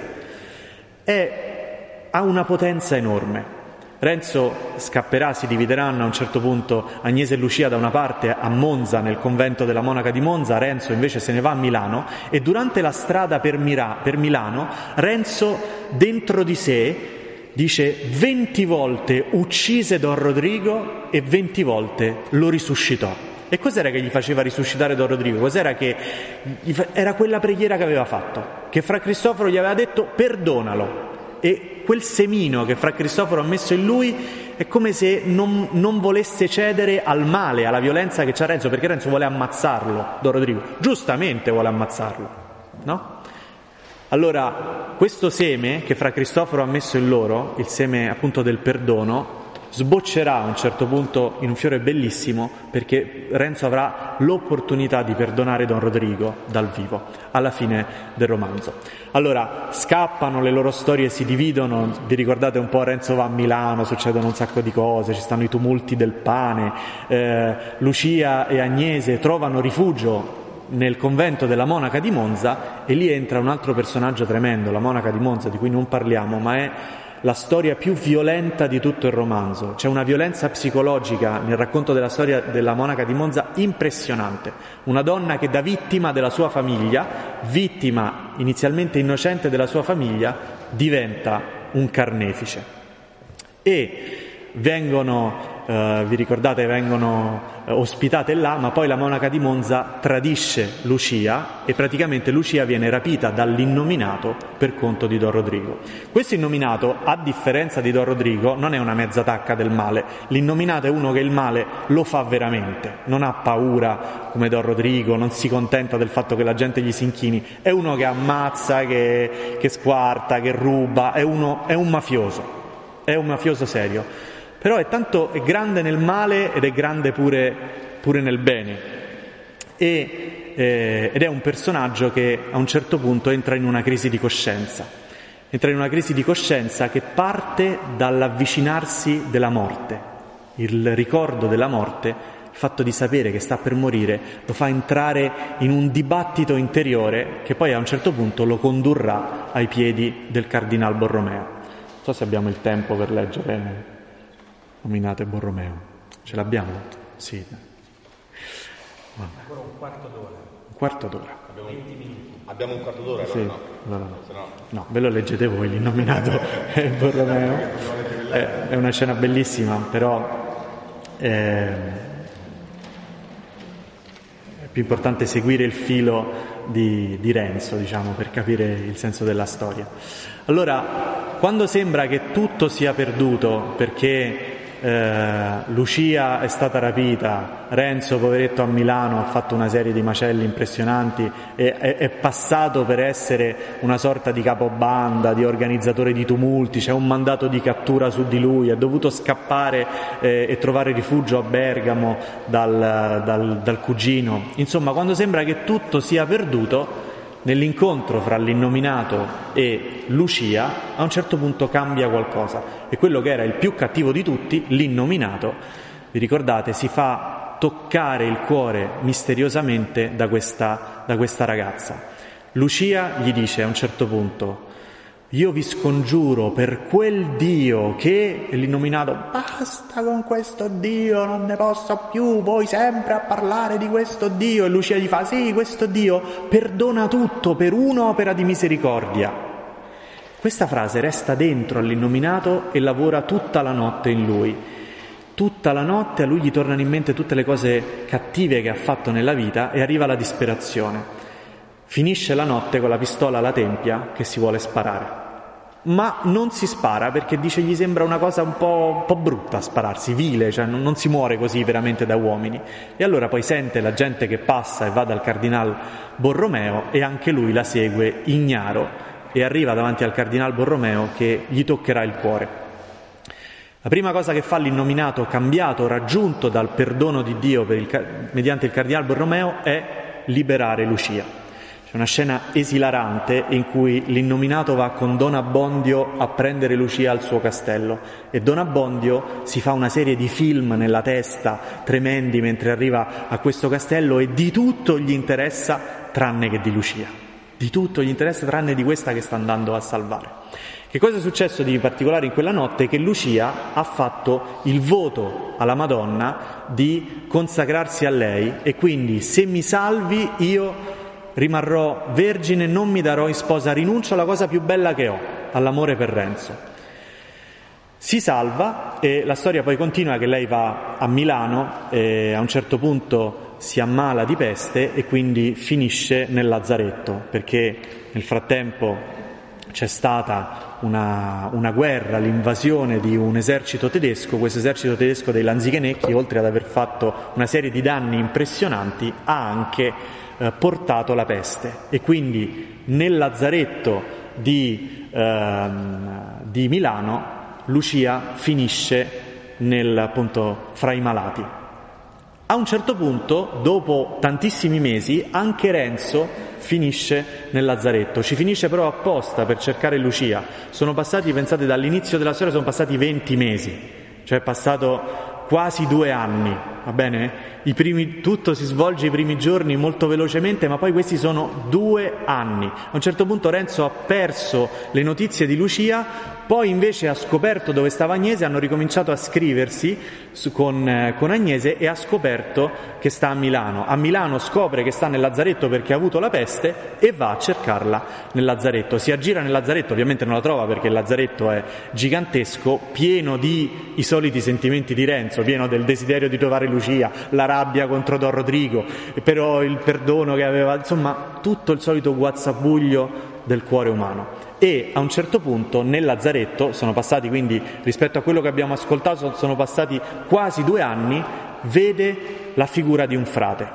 ha una potenza enorme. Renzo scapperà, si divideranno a un certo punto, Agnese e Lucia da una parte a Monza, nel convento della monaca di Monza, Renzo invece se ne va a Milano, e durante la strada per Milano Renzo dentro di sé dice 20 volte uccise Don Rodrigo e 20 volte lo risuscitò. E cos'era che gli faceva risuscitare Don Rodrigo? Cos'era che era quella preghiera che aveva fatto, che Fra Cristoforo gli aveva detto perdonalo. E quel semino che Fra Cristoforo ha messo in lui è come se non volesse cedere al male, alla violenza che c'ha Renzo, perché Renzo vuole ammazzarlo, Don Rodrigo, giustamente vuole ammazzarlo, no? Allora, questo seme che Fra Cristoforo ha messo in loro, il seme appunto del perdono, sboccerà a un certo punto in un fiore bellissimo, perché Renzo avrà l'opportunità di perdonare Don Rodrigo dal vivo, alla fine del romanzo. Allora, scappano, le loro storie si dividono, vi ricordate un po', Renzo va a Milano, succedono un sacco di cose, ci stanno i tumulti del pane, Lucia e Agnese trovano rifugio nel convento della monaca di Monza, e lì entra un altro personaggio tremendo, la monaca di Monza, di cui non parliamo, ma è la storia più violenta di tutto il romanzo. C'è una violenza psicologica nel racconto della storia della monaca di Monza impressionante. Una donna che da vittima della sua famiglia, vittima inizialmente innocente della sua famiglia, diventa un carnefice. E vi ricordate, vengono ospitate là, ma poi la monaca di Monza tradisce Lucia e praticamente Lucia viene rapita dall'innominato per conto di Don Rodrigo. Questo innominato, a differenza di Don Rodrigo, non è una mezza tacca del male. L'innominato è uno che il male lo fa veramente, non ha paura come Don Rodrigo, non si contenta del fatto che la gente gli si inchini, è uno che ammazza, che squarta, che ruba, è un mafioso serio. Però è grande nel male ed è grande pure nel bene. Ed è un personaggio che a un certo punto entra in una crisi di coscienza. Entra in una crisi di coscienza che parte dall'avvicinarsi della morte. Il ricordo della morte, il fatto di sapere che sta per morire, lo fa entrare in un dibattito interiore che poi a un certo punto lo condurrà ai piedi del Cardinal Borromeo. Non so se abbiamo il tempo per leggere Nominate Borromeo. Ce l'abbiamo? Sì. Vabbè. Ancora un quarto d'ora. Un quarto d'ora. Abbiamo 20 minuti. Abbiamo un quarto d'ora? Sì. No. No, ve lo leggete voi, l'Innominato Borromeo. È una scena bellissima, però è più importante seguire il filo di Renzo, diciamo, per capire il senso della storia. Allora, quando sembra che tutto sia perduto perché Lucia è stata rapita, Renzo, poveretto, a Milano ha fatto una serie di macelli impressionanti e è passato per essere una sorta di capobanda, di organizzatore di tumulti, c'è un mandato di cattura su di lui, ha dovuto scappare e trovare rifugio a Bergamo dal cugino. Insomma, quando sembra che tutto sia perduto, nell'incontro fra l'Innominato e Lucia a un certo punto cambia qualcosa, e quello che era il più cattivo di tutti, l'Innominato, vi ricordate, si fa toccare il cuore misteriosamente da questa ragazza. Lucia gli dice a un certo punto: io vi scongiuro per quel Dio che, e l'innominato, basta con questo Dio, non ne posso più, voi sempre a parlare di questo Dio. E Lucia gli fa, sì, questo Dio perdona tutto per un'opera di misericordia. Questa frase resta dentro all'innominato e lavora tutta la notte in lui. Tutta la notte a lui gli tornano in mente tutte le cose cattive che ha fatto nella vita e arriva la disperazione. Finisce la notte con la pistola alla tempia che si vuole sparare. Ma non si spara perché dice gli sembra una cosa un po' brutta spararsi, vile, cioè non si muore così veramente da uomini. E allora poi sente la gente che passa e va dal cardinal Borromeo e anche lui la segue ignaro e arriva davanti al cardinal Borromeo che gli toccherà il cuore. La prima cosa che fa l'innominato cambiato, raggiunto dal perdono di Dio mediante il cardinal Borromeo, è liberare Lucia. C'è una scena esilarante in cui l'innominato va con Don Abbondio a prendere Lucia al suo castello e Don Abbondio si fa una serie di film nella testa tremendi mentre arriva a questo castello e di tutto gli interessa tranne che di Lucia. Di tutto gli interessa tranne di questa che sta andando a salvare. Che cosa è successo di particolare in quella notte? Che Lucia ha fatto il voto alla Madonna di consacrarsi a lei e quindi se mi salvi io rimarrò vergine, non mi darò in sposa, rinuncio alla cosa più bella che ho, all'amore per Renzo. Si salva e la storia poi continua che lei va a Milano e a un certo punto si ammala di peste e quindi finisce nel lazzaretto, perché nel frattempo c'è stata una guerra, l'invasione di un esercito tedesco. Questo esercito tedesco dei Lanzichenecchi, oltre ad aver fatto una serie di danni impressionanti, ha anche portato la peste e quindi nel lazzaretto di Milano Lucia finisce appunto fra i malati. A un certo punto, dopo tantissimi mesi, anche Renzo finisce nel lazzaretto. Ci finisce però apposta per cercare Lucia. Sono passati, pensate, dall'inizio della storia sono passati 20 mesi, cioè è passato quasi 2 anni, va bene? Tutto si svolge i primi giorni molto velocemente, ma poi questi sono 2 anni. A un certo punto Renzo ha perso le notizie di Lucia, poi invece ha scoperto dove stava Agnese, hanno ricominciato a scriversi con Agnese e ha scoperto che sta a Milano. A Milano scopre che sta nel lazzaretto perché ha avuto la peste e va a cercarla nel lazzaretto. Si aggira nel lazzaretto, ovviamente non la trova perché il lazzaretto è gigantesco, pieno di i soliti sentimenti di Renzo, pieno del desiderio di trovare Lucia, la rabbia contro Don Rodrigo, però il perdono che aveva, insomma tutto il solito guazzabuglio del cuore umano. E a un certo punto nel lazzaretto, sono passati quindi rispetto a quello che abbiamo ascoltato, sono passati quasi 2 anni, vede la figura di un frate.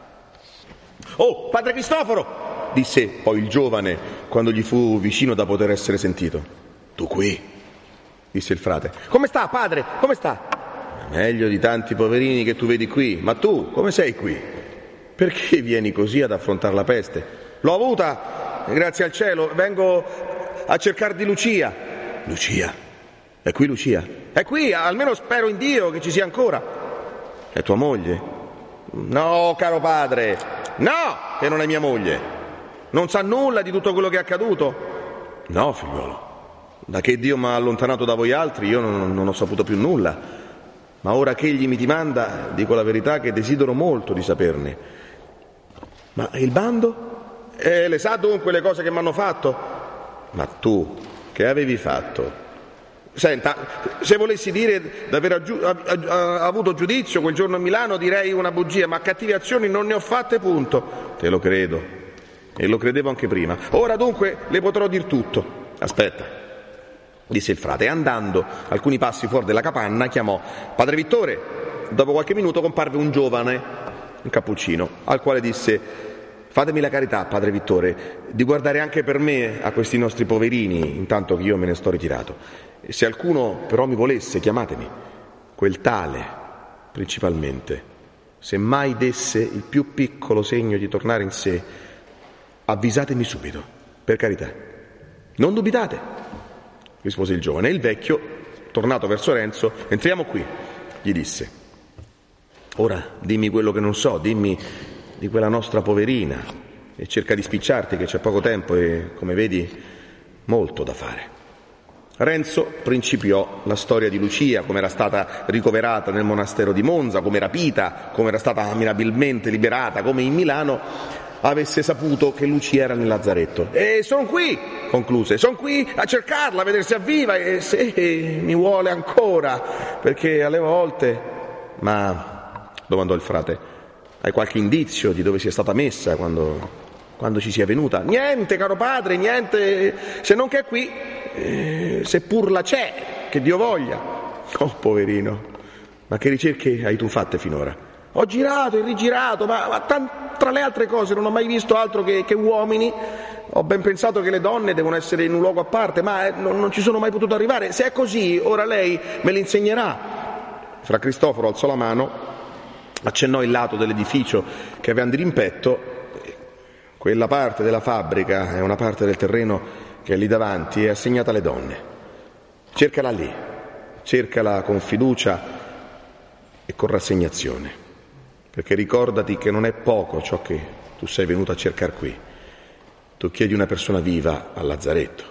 «Oh, padre Cristoforo!» disse poi il giovane quando gli fu vicino da poter essere sentito. «Tu qui?» disse il frate. «Come sta, padre? Come sta?» «Meglio di tanti poverini che tu vedi qui. Ma tu, come sei qui? Perché vieni così ad affrontare la peste?» «L'ho avuta, grazie al cielo. Vengo a cercare di Lucia». «Lucia? È qui Lucia?» «È qui, almeno spero in Dio che ci sia ancora». «È tua moglie?» «No, caro padre, no, che non è mia moglie. Non sa nulla di tutto quello che è accaduto?» «No, figliuolo, da che Dio mi ha allontanato da voi altri io non ho saputo più nulla. Ma ora che egli mi ti manda, dico la verità che desidero molto di saperne». «Ma il bando?» «Le sa dunque le cose che mi hanno fatto?» «Ma tu, che avevi fatto?» «Senta, se volessi dire d'aver avuto giudizio quel giorno a Milano direi una bugia, ma cattive azioni non ne ho fatte, punto». «Te lo credo, e lo credevo anche prima. Ora dunque le potrò dir tutto». «Aspetta», disse il frate, e andando alcuni passi fuori della capanna chiamò «Padre Vittore». Dopo qualche minuto comparve un giovane, un cappuccino, al quale disse: «Fatemi la carità, padre Vittore, di guardare anche per me a questi nostri poverini, intanto che io me ne sto ritirato. E se alcuno però mi volesse, chiamatemi. Quel tale, principalmente, se mai desse il più piccolo segno di tornare in sé, avvisatemi subito, per carità. Non dubitate», rispose il giovane. E il vecchio, tornato verso Renzo: «Entriamo qui», gli disse. «Ora dimmi quello che non so, dimmi di quella nostra poverina, e cerca di spicciarti che c'è poco tempo e, come vedi, molto da fare. Renzo principiò la storia di Lucia, come era stata ricoverata nel monastero di Monza, come rapita, come era stata mirabilmente liberata, come in Milano avesse saputo che Lucia era nel lazzaretto. E sono qui, concluse, sono qui a cercarla, a vedere se è viva e se mi vuole ancora, perché alle volte... Ma, domandò il frate, hai qualche indizio di dove sia stata messa quando ci sia venuta? Niente, caro padre, niente, se non che è qui, seppur la c'è, che Dio voglia. Oh, poverino, ma che ricerche hai tu fatte finora? Ho girato e rigirato, ma tra le altre cose non ho mai visto altro che uomini. Ho ben pensato che le donne devono essere in un luogo a parte, ma non ci sono mai potuto arrivare. Se è così, ora lei me l'insegnerà. Fra Cristoforo alzò la mano, accennò il lato dell'edificio che avevano dirimpetto. Quella parte della fabbrica è una parte del terreno che è lì davanti, è assegnata alle donne. Cercala lì, cercala con fiducia e con rassegnazione, perché ricordati che non è poco ciò che tu sei venuto a cercare qui. Tu chiedi una persona viva al lazzaretto,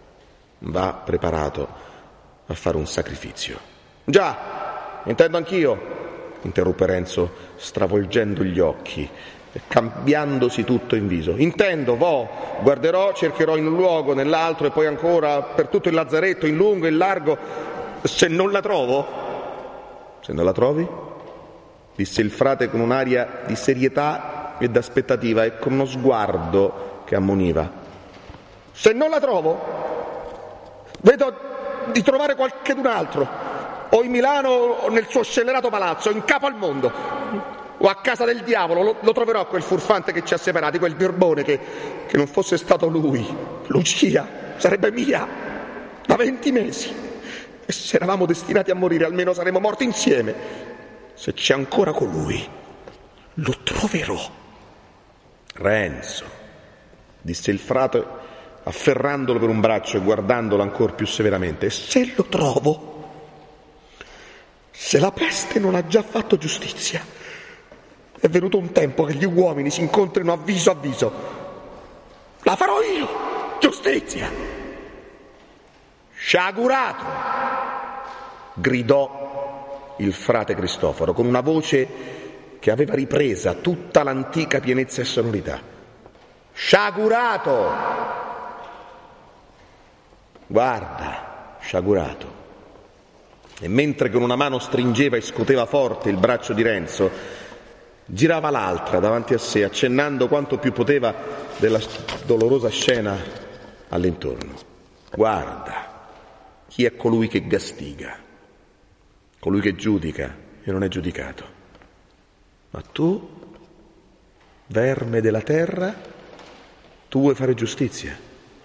va preparato a fare un sacrificio. Già, intendo anch'io, interruppe Renzo, stravolgendo gli occhi e cambiandosi tutto in viso. Intendo, guarderò, cercherò in un luogo, nell'altro e poi ancora per tutto il lazzaretto, in lungo e in largo. Se non la trovo? Se non la trovi? Disse il frate con un'aria di serietà e d'aspettativa e con uno sguardo che ammoniva. Se non la trovo, vedo di trovare qualchedun altro, o in Milano o nel suo scellerato palazzo, in capo al mondo, o a casa del diavolo. Lo troverò quel furfante che ci ha separati, quel birbone che non fosse stato lui. Lucia sarebbe mia da 20 mesi, e se eravamo destinati a morire almeno saremmo morti insieme. Se c'è ancora colui, lo troverò. Renzo, disse il frate afferrandolo per un braccio e guardandolo ancor più severamente, se lo trovo, se la peste non ha già fatto giustizia, è venuto un tempo che gli uomini si incontrino a viso, la farò io, giustizia. Sciagurato, gridò il frate Cristoforo con una voce che aveva ripresa tutta l'antica pienezza e sonorità. Sciagurato, guarda, sciagurato. E mentre con una mano stringeva e scoteva forte il braccio di Renzo, girava l'altra davanti a sé, accennando quanto più poteva della dolorosa scena all'intorno. Guarda, chi è colui che gastiga, colui che giudica e non è giudicato. Ma tu, verme della terra, tu vuoi fare giustizia?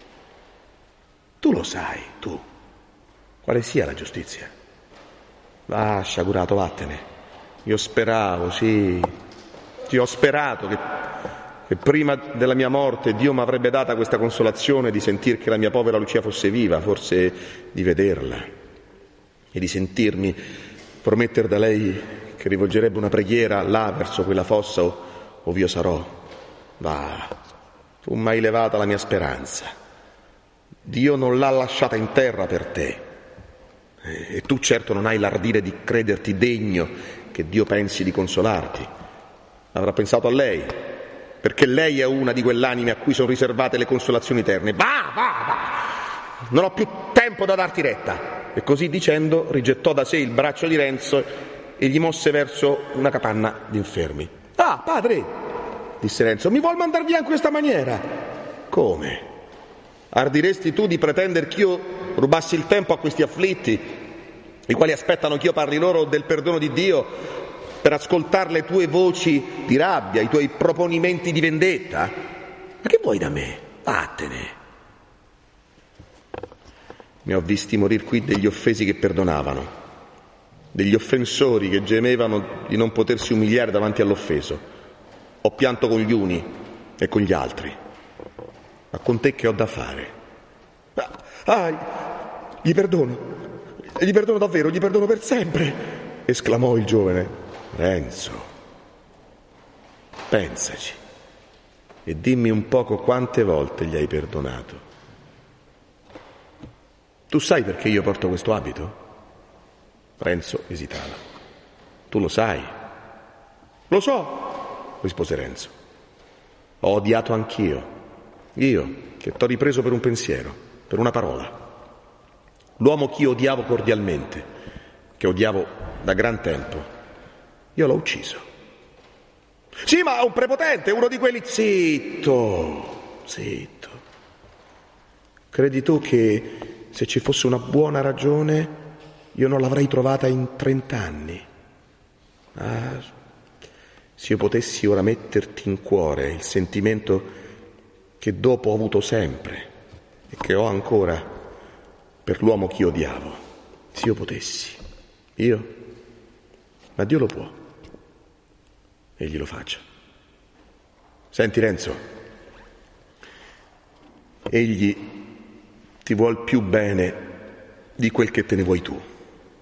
Tu lo sai, tu, quale sia la giustizia? Va, sciagurato, vattene. Io speravo, sì, ti ho sperato che prima della mia morte Dio mi avrebbe data questa consolazione di sentir che la mia povera Lucia fosse viva, forse di vederla e di sentirmi promettere da lei che rivolgerebbe una preghiera là verso quella fossa ove io sarò. Va, tu mi hai levata la mia speranza. Dio non l'ha lasciata in terra per te. E tu certo non hai l'ardire di crederti degno che Dio pensi di consolarti. Avrà pensato a lei, perché lei è una di quell'anime a cui sono riservate le consolazioni eterne. Va, non ho più tempo da darti retta. E così dicendo rigettò da sé il braccio di Renzo e gli mosse verso una capanna d'infermi. Ah, padre, disse Renzo, mi vuol mandar via in questa maniera? Come? Ardiresti tu di pretendere che io rubassi il tempo a questi afflitti, i quali aspettano che io parli loro del perdono di Dio, per ascoltare le tue voci di rabbia, i tuoi proponimenti di vendetta? Ma che vuoi da me? Vattene. Ne ho visti morir qui degli offesi che perdonavano, degli offensori che gemevano di non potersi umiliare davanti all'offeso. Ho pianto con gli uni e con gli altri. Ma con te che ho da fare? Gli perdono davvero, gli perdono per sempre, esclamò il giovane. Renzo, pensaci e dimmi un poco quante volte gli hai perdonato. Tu sai perché io porto questo abito? Renzo esitava. Tu lo sai? Lo so, rispose Renzo. Ho odiato anch'io. Io, che t'ho ripreso per un pensiero, per una parola. L'uomo che io odiavo cordialmente, che odiavo da gran tempo, io l'ho ucciso. Sì, ma un prepotente, uno di quelli... Zitto. Credi tu che se ci fosse una buona ragione io non l'avrei trovata in 30 anni? Se io potessi ora metterti in cuore il sentimento che dopo ho avuto sempre e che ho ancora per l'uomo che io odiavo, se io potessi, ma Dio lo può, egli lo faccia. Senti Renzo, egli ti vuol più bene di quel che te ne vuoi tu.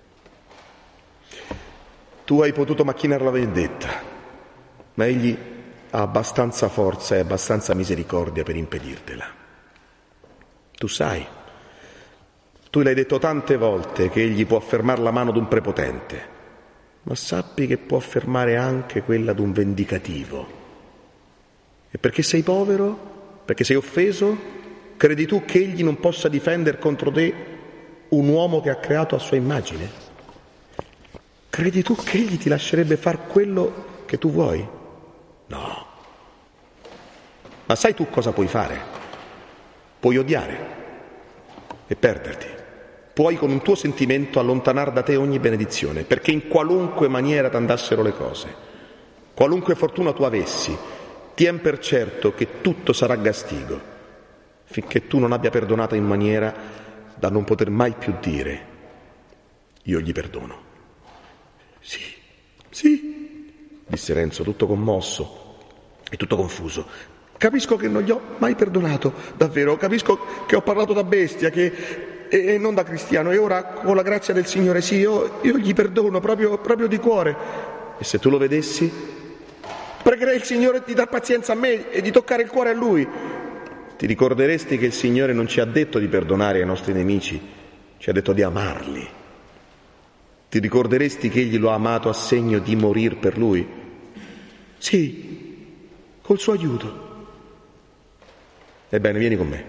Tu hai potuto macchinare la vendetta, ma egli ha abbastanza forza e abbastanza misericordia per impedirtela. Tu sai, tu l'hai detto tante volte che egli può fermare la mano d'un prepotente, ma sappi che può fermare anche quella d'un vendicativo. E perché sei povero, perché sei offeso, credi tu che egli non possa difendere contro te un uomo che ha creato a sua immagine? Credi tu che egli ti lascerebbe far quello che tu vuoi? No. Ma sai tu cosa puoi fare? Puoi odiare e perderti. Puoi con un tuo sentimento allontanare da te ogni benedizione, perché in qualunque maniera t'andassero le cose, qualunque fortuna tu avessi, tien per certo che tutto sarà gastigo, finché tu non abbia perdonato in maniera da non poter mai più dire io gli perdono. Sì, disse Renzo, tutto commosso e tutto confuso. Capisco che non gli ho mai perdonato, davvero, capisco che ho parlato da bestia, e non da cristiano, e ora con la grazia del Signore sì, io gli perdono proprio di cuore. E se tu lo vedessi, pregherei il Signore di dar pazienza a me e di toccare il cuore a Lui. Ti ricorderesti che il Signore non ci ha detto di perdonare ai nostri nemici, ci ha detto di amarli. Ti ricorderesti che egli lo ha amato a segno di morir per lui? Sì, col suo aiuto. Ebbene, vieni con me.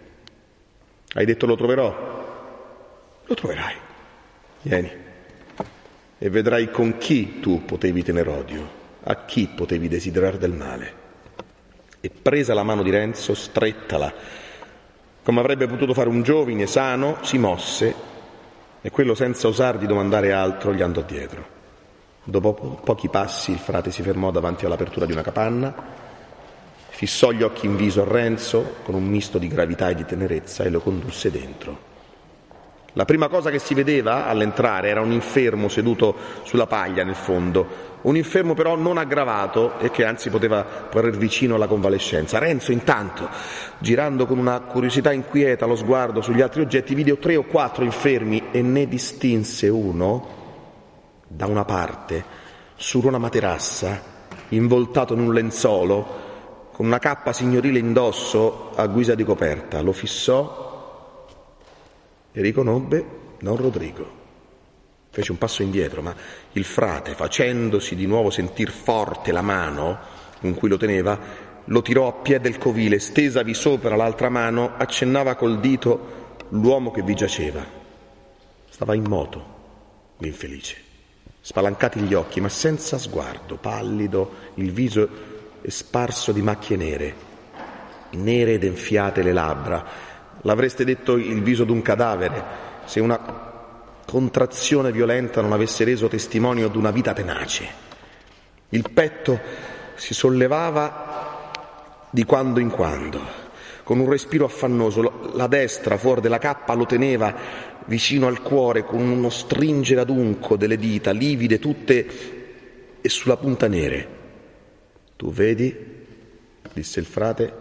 Hai detto lo troverò? Lo troverai. Vieni. E vedrai con chi tu potevi tener odio, a chi potevi desiderare del male. E presa la mano di Renzo, strettala, come avrebbe potuto fare un giovine sano, si mosse, e quello senza osar di domandare altro gli andò dietro. Dopo pochi passi il frate si fermò davanti all'apertura di una capanna, fissò gli occhi in viso a Renzo con un misto di gravità e di tenerezza e lo condusse dentro. La prima cosa che si vedeva all'entrare era un infermo seduto sulla paglia nel fondo, un infermo però non aggravato e che anzi poteva parer vicino alla convalescenza. Renzo intanto, girando con una curiosità inquieta lo sguardo sugli altri oggetti, vide 3 o 4 infermi e ne distinse uno da una parte su una materassa, involtato in un lenzuolo, con una cappa signorile indosso a guisa di coperta. Lo fissò e riconobbe Don Rodrigo. Fece un passo indietro, ma il frate, facendosi di nuovo sentir forte la mano con cui lo teneva, lo tirò a piè del covile, stesavi sopra l'altra mano, accennava col dito l'uomo che vi giaceva. Stava in moto, l'infelice, spalancati gli occhi, ma senza sguardo, pallido, il viso sparso di macchie nere ed enfiate le labbra. L'avreste detto il viso d'un cadavere, se una contrazione violenta non avesse reso testimonio d'una vita tenace. Il petto si sollevava di quando in quando, con un respiro affannoso. La destra, fuori della cappa, lo teneva vicino al cuore con uno stringere adunco delle dita, livide tutte e sulla punta nere. Tu vedi, disse il frate,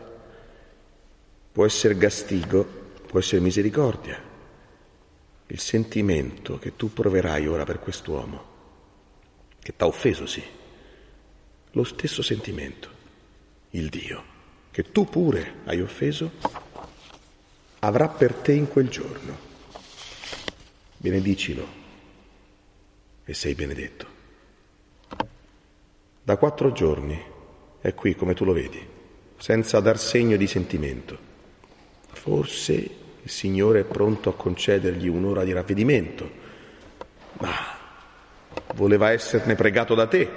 può essere gastigo, può essere misericordia. Il sentimento che tu proverai ora per quest'uomo, che t'ha offeso, sì, lo stesso sentimento, il Dio, che tu pure hai offeso, avrà per te in quel giorno. benedicilo e sei benedetto. Da 4 giorni è qui come tu lo vedi, senza dar segno di sentimento. Forse il Signore è pronto a concedergli un'ora di ravvedimento, ma voleva esserne pregato da te,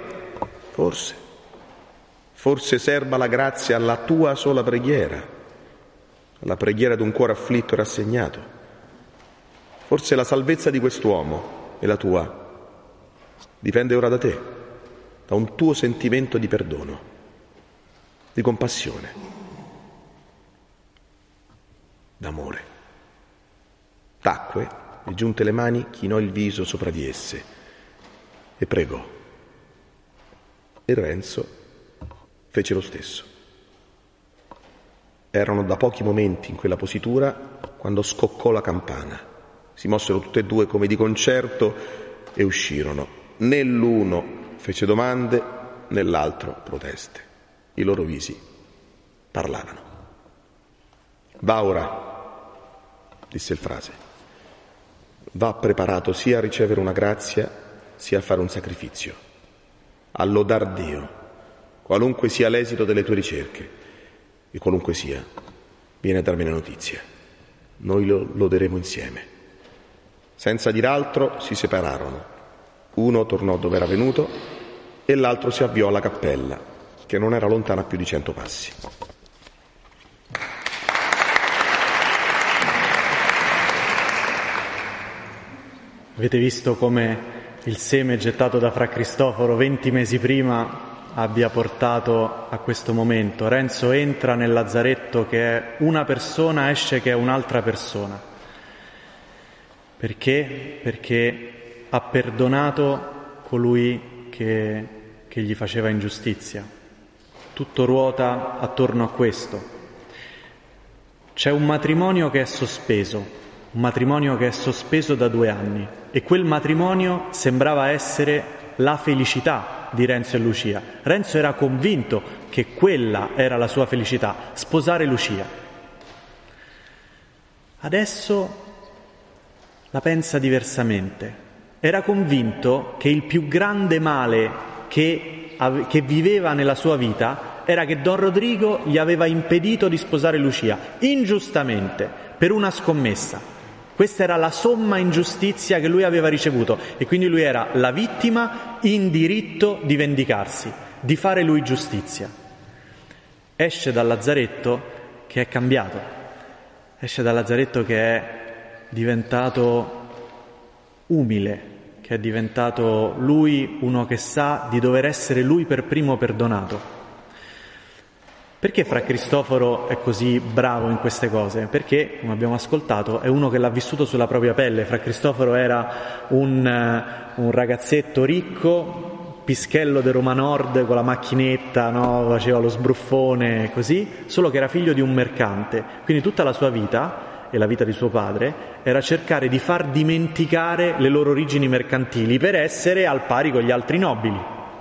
forse serba la grazia alla tua sola preghiera, alla preghiera di un cuore afflitto e rassegnato. Forse la salvezza di quest'uomo e la tua dipende ora da te, da un tuo sentimento di perdono, di compassione, d'amore. Tacque e giunte le mani chinò il viso sopra di esse e pregò. E Renzo fece lo stesso. Erano da pochi momenti in quella positura quando scoccò la campana. Si mossero tutte e due come di concerto e uscirono. Né l'uno fece domande né l'altro proteste. I loro visi parlavano. Va ora, disse il frate, va preparato sia a ricevere una grazia sia a fare un sacrificio, a lodar Dio, qualunque sia l'esito delle tue ricerche e qualunque sia, vieni a darmi la notizia. Noi lo loderemo insieme. Senza dir altro si separarono. Uno tornò dove era venuto e l'altro si avviò alla cappella, che non era lontana più di 100 passi. Avete visto come il seme gettato da Fra Cristoforo 20 mesi prima abbia portato a questo momento. Renzo entra nel lazzaretto che è una persona, esce che è un'altra persona. Perché? Perché ha perdonato colui che gli faceva ingiustizia. Tutto ruota attorno a questo. C'è un matrimonio che è sospeso da 2 anni e quel matrimonio sembrava essere la felicità di Renzo e Lucia. Renzo era convinto che quella era la sua felicità, sposare Lucia. Adesso la pensa diversamente. Era convinto che il più grande male che viveva nella sua vita era che Don Rodrigo gli aveva impedito di sposare Lucia, ingiustamente, per una scommessa. Questa era la somma ingiustizia che lui aveva ricevuto e quindi lui era la vittima in diritto di vendicarsi, di fare lui giustizia. Esce dal lazzaretto che è cambiato, esce dal lazzaretto che è diventato umile, che è diventato lui uno che sa di dover essere lui per primo perdonato. Perché Fra Cristoforo è così bravo in queste cose? Perché, come abbiamo ascoltato, è uno che l'ha vissuto sulla propria pelle. Fra Cristoforo era un ragazzetto ricco, pischello de Roma Nord con la macchinetta, no? Faceva lo sbruffone, così, solo che era figlio di un mercante. Quindi tutta la sua vita e la vita di suo padre era cercare di far dimenticare le loro origini mercantili per essere al pari con gli altri nobili.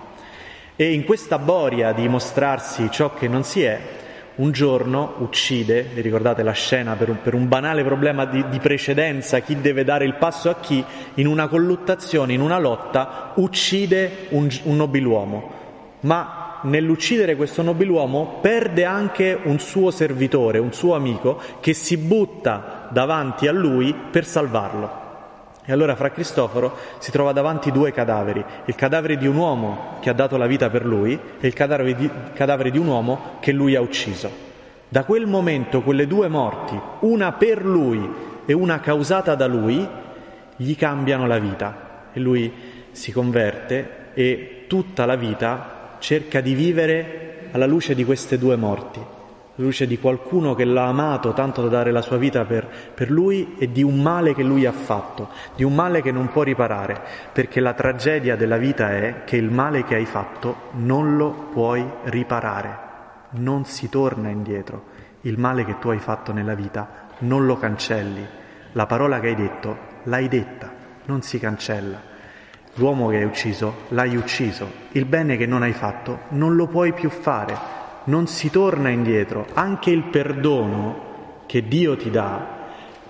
E in questa boria di mostrarsi ciò che non si è, un giorno uccide, vi ricordate la scena, per un banale problema di precedenza, chi deve dare il passo a chi, in una colluttazione, in una lotta, uccide un nobiluomo. Ma nell'uccidere questo nobiluomo perde anche un suo servitore, un suo amico, che si butta davanti a lui per salvarlo. E allora Fra Cristoforo si trova davanti 2 cadaveri, il cadavere di un uomo che ha dato la vita per lui e il cadavere di un uomo che lui ha ucciso. Da quel momento quelle 2 morti, una per lui e una causata da lui, gli cambiano la vita e lui si converte e tutta la vita cerca di vivere alla luce di queste 2 morti, alla luce di qualcuno che l'ha amato tanto da dare la sua vita per lui e di un male che lui ha fatto, di un male che non può riparare, perché la tragedia della vita è che il male che hai fatto non lo puoi riparare, non si torna indietro. Il male che tu hai fatto nella vita non lo cancelli, la parola che hai detto l'hai detta, non si cancella. L'uomo che hai ucciso l'hai ucciso, il bene che non hai fatto non lo puoi più fare. Non si torna indietro, anche il perdono che Dio ti dà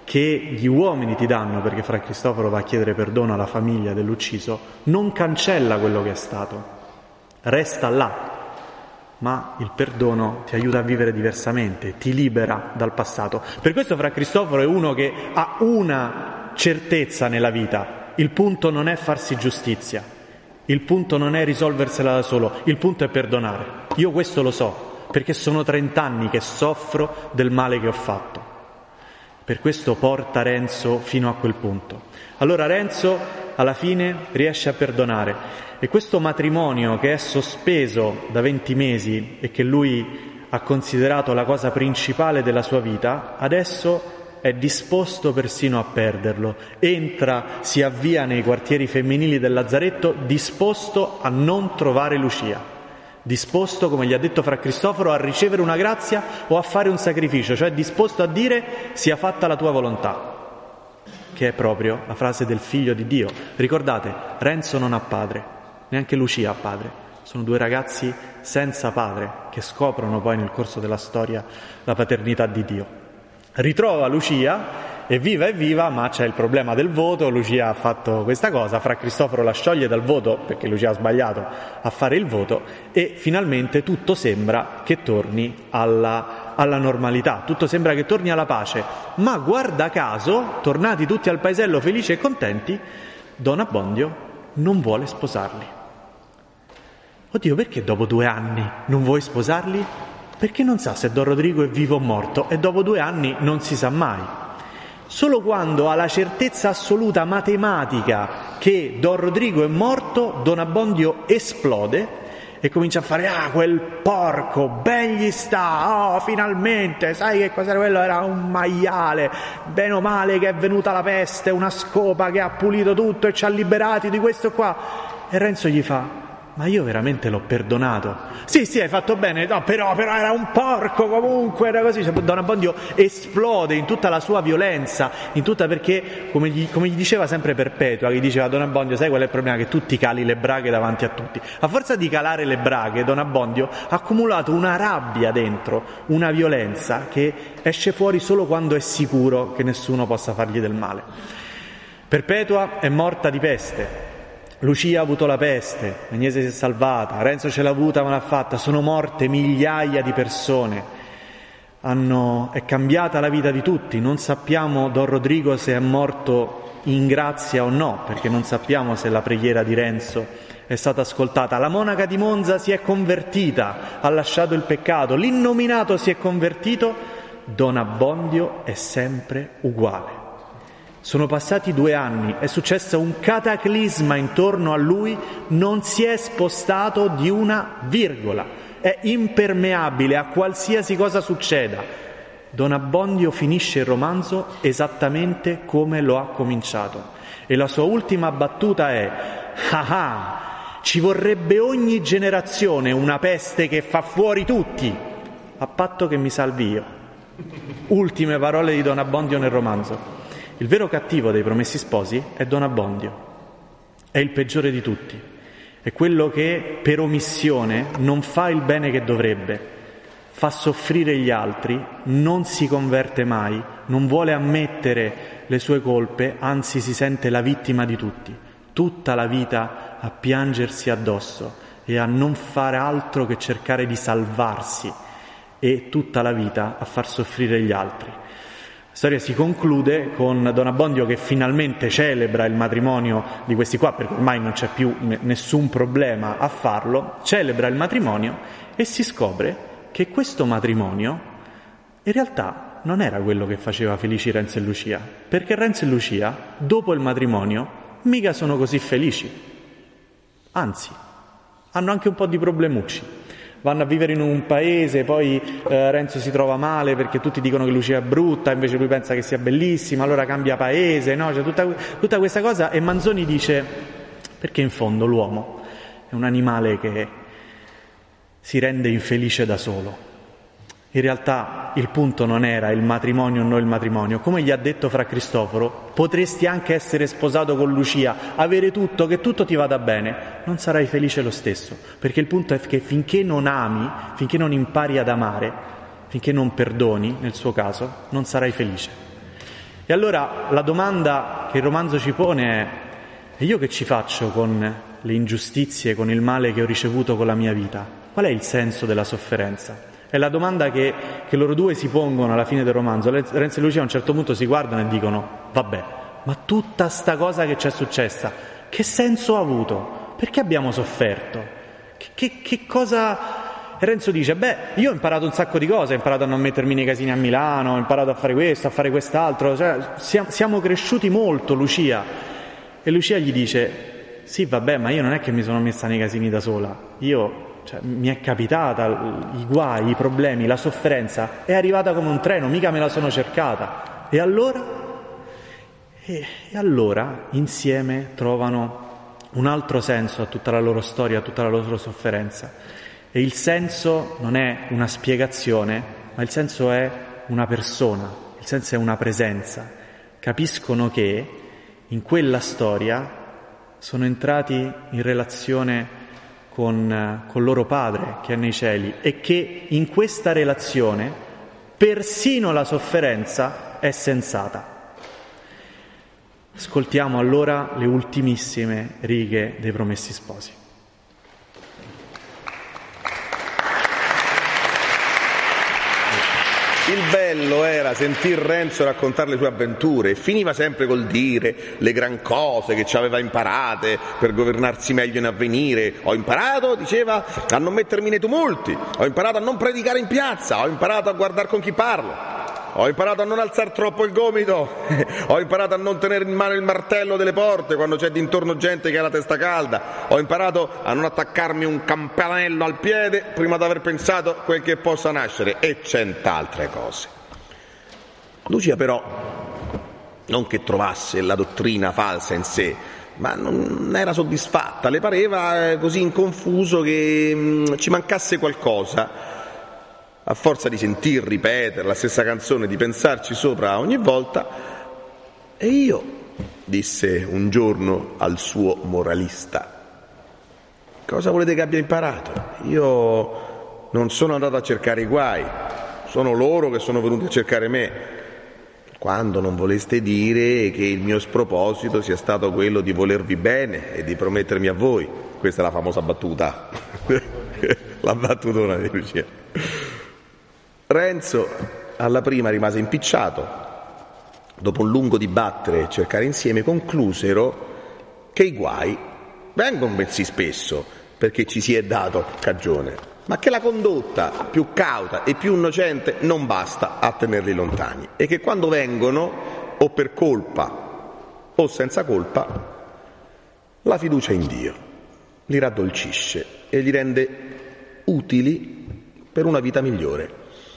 che gli uomini ti danno, perché Fra Cristoforo va a chiedere perdono alla famiglia dell'ucciso, non cancella quello che è stato, resta là, ma il perdono ti aiuta a vivere diversamente, ti libera dal passato. Per questo Fra Cristoforo è uno che ha una certezza nella vita: il punto non è farsi giustizia, il punto non è risolversela da solo, il punto è perdonare. Io questo lo so, perché sono 30 anni che soffro del male che ho fatto. Per questo porta Renzo fino a quel punto. Allora Renzo alla fine riesce a perdonare, e questo matrimonio che è sospeso da 20 mesi e che lui ha considerato la cosa principale della sua vita, adesso è disposto persino a perderlo. Entra, si avvia nei quartieri femminili del Lazzaretto disposto a non trovare Lucia, disposto, come gli ha detto Fra Cristoforo, a ricevere una grazia o a fare un sacrificio, cioè disposto a dire sia fatta la tua volontà, che è proprio la frase del Figlio di Dio. Ricordate, Renzo non ha padre, neanche Lucia ha padre, sono due ragazzi senza padre che scoprono poi nel corso della storia la paternità di Dio. Ritrova Lucia, evviva, ma c'è il problema del voto. Lucia ha fatto questa cosa, Fra Cristoforo la scioglie dal voto perché Lucia ha sbagliato a fare il voto, e finalmente tutto sembra che torni alla normalità, tutto sembra che torni alla pace. Ma guarda caso, tornati tutti al paesello felici e contenti, Don Abbondio non vuole sposarli. Oddio, perché dopo 2 anni non vuoi sposarli? Perché non sa se Don Rodrigo è vivo o morto, e dopo 2 anni non si sa mai. Solo quando ha la certezza assoluta matematica che Don Rodrigo è morto, Don Abbondio esplode e comincia a fare: ah, quel porco, ben gli sta, oh, finalmente, sai che cos'era quello? Era un maiale, bene o male che è venuta la peste, una scopa che ha pulito tutto e ci ha liberati di questo qua. E Renzo gli fa: ma io veramente l'ho perdonato. Sì, hai fatto bene, no, però era un porco comunque, era così. Don Abbondio esplode in tutta la sua violenza, perché, come gli diceva sempre Perpetua, che diceva: Don Abbondio, sai qual è il problema? Che tu ti cali le braghe davanti a tutti. A forza di calare le braghe, Don Abbondio ha accumulato una rabbia dentro, una violenza che esce fuori solo quando è sicuro che nessuno possa fargli del male. Perpetua è morta di peste, Lucia ha avuto la peste, Agnese si è salvata, Renzo ce l'ha avuta ma l'ha fatta, sono morte migliaia di persone, è cambiata la vita di tutti. Non sappiamo Don Rodrigo se è morto in grazia o no, perché non sappiamo se la preghiera di Renzo è stata ascoltata. La monaca di Monza si è convertita, ha lasciato il peccato, l'innominato si è convertito, Don Abbondio è sempre uguale. Sono passati 2 anni, è successo un cataclisma intorno a lui, non si è spostato di una virgola, è impermeabile a qualsiasi cosa succeda. Don Abbondio finisce il romanzo esattamente come lo ha cominciato, e la sua ultima battuta è: ci vorrebbe ogni generazione una peste che fa fuori tutti, a patto che mi salvi io. Ultime parole di Don Abbondio nel romanzo. Il vero cattivo dei Promessi Sposi è Don Abbondio, è il peggiore di tutti, è quello che per omissione non fa il bene che dovrebbe, fa soffrire gli altri, non si converte mai, non vuole ammettere le sue colpe, anzi si sente la vittima di tutti, tutta la vita a piangersi addosso e a non fare altro che cercare di salvarsi, e tutta la vita a far soffrire gli altri. La storia si conclude con Don Abbondio che finalmente celebra il matrimonio di questi qua, perché ormai non c'è più nessun problema a farlo, celebra il matrimonio e si scopre che questo matrimonio in realtà non era quello che faceva felici Renzo e Lucia, perché Renzo e Lucia dopo il matrimonio mica sono così felici, anzi hanno anche un po' di problemucci. Vanno a vivere in un paese, poi Renzo si trova male perché tutti dicono che Lucia è brutta, invece lui pensa che sia bellissima, allora cambia paese, no? C'è tutta questa cosa, e Manzoni dice: perché in fondo l'uomo è un animale che si rende infelice da solo. In realtà il punto non era il matrimonio o non il matrimonio. Come gli ha detto Fra Cristoforo, potresti anche essere sposato con Lucia, avere tutto, che tutto ti vada bene, non sarai felice lo stesso, perché il punto è che finché non ami, finché non impari ad amare, finché non perdoni, nel suo caso, non sarai felice. E allora la domanda che il romanzo ci pone è: e io che ci faccio con le ingiustizie, con il male che ho ricevuto con la mia vita? Qual è il senso della sofferenza? È la domanda che loro due si pongono alla fine del romanzo. Renzo e Lucia a un certo punto si guardano e dicono: vabbè, ma tutta sta cosa che ci è successa, che senso ha avuto? Perché abbiamo sofferto? Che cosa... E Renzo dice: beh, io ho imparato un sacco di cose, ho imparato a non mettermi nei casini a Milano, ho imparato a fare questo, a fare quest'altro, cioè, siamo cresciuti molto, Lucia. E Lucia gli dice: sì, vabbè, ma io non è che mi sono messa nei casini da sola, mi è capitata, i guai, i problemi, la sofferenza è arrivata come un treno, mica me la sono cercata. E allora? E allora insieme trovano un altro senso a tutta la loro storia, a tutta la loro sofferenza. E il senso non è una spiegazione, ma il senso è una persona, il senso è una presenza. Capiscono che in quella storia sono entrati in relazione con loro Padre che è nei cieli, e che in questa relazione persino la sofferenza è sensata. Ascoltiamo allora le ultimissime righe dei Promessi Sposi. Il bello era sentir Renzo raccontare le sue avventure, e finiva sempre col dire le gran cose che ci aveva imparate per governarsi meglio in avvenire. Ho imparato, diceva, a non mettermi nei tumulti, ho imparato a non predicare in piazza, ho imparato a guardare con chi parlo, ho imparato a non alzare troppo il gomito, ho imparato a non tenere in mano il martello delle porte quando c'è d'intorno gente che ha la testa calda, ho imparato a non attaccarmi un campanello al piede prima di aver pensato quel che possa nascere, e cent'altre cose. Lucia però, non che trovasse la dottrina falsa in sé, ma non era soddisfatta, le pareva così inconfuso che ci mancasse qualcosa. A forza di sentir ripetere la stessa canzone, di pensarci sopra ogni volta, e io, disse un giorno al suo moralista, cosa volete che abbia imparato? Io non sono andato a cercare i guai, sono loro che sono venuti a cercare me, quando non voleste dire che il mio sproposito sia stato quello di volervi bene e di promettermi a voi. Questa è la famosa battuta, la battutona di Lucia. Renzo alla prima rimase impicciato. Dopo un lungo dibattere e cercare insieme, conclusero che i guai vengono bensì spesso perché ci si è dato cagione, ma che la condotta più cauta e più innocente non basta a tenerli lontani, e che quando vengono, o per colpa o senza colpa, la fiducia in Dio li raddolcisce e li rende utili per una vita migliore.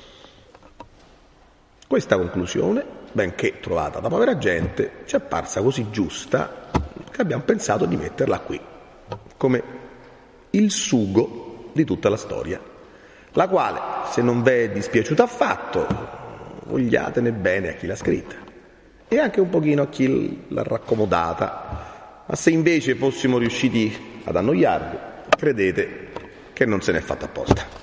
Questa conclusione, benché trovata da povera gente, ci è apparsa così giusta che abbiamo pensato di metterla qui, come il sugo di tutta la storia, la quale, se non vi è dispiaciuta affatto, vogliatene bene a chi l'ha scritta e anche un pochino a chi l'ha raccomodata, ma se invece fossimo riusciti ad annoiarvi, credete che non se n'è fatta apposta.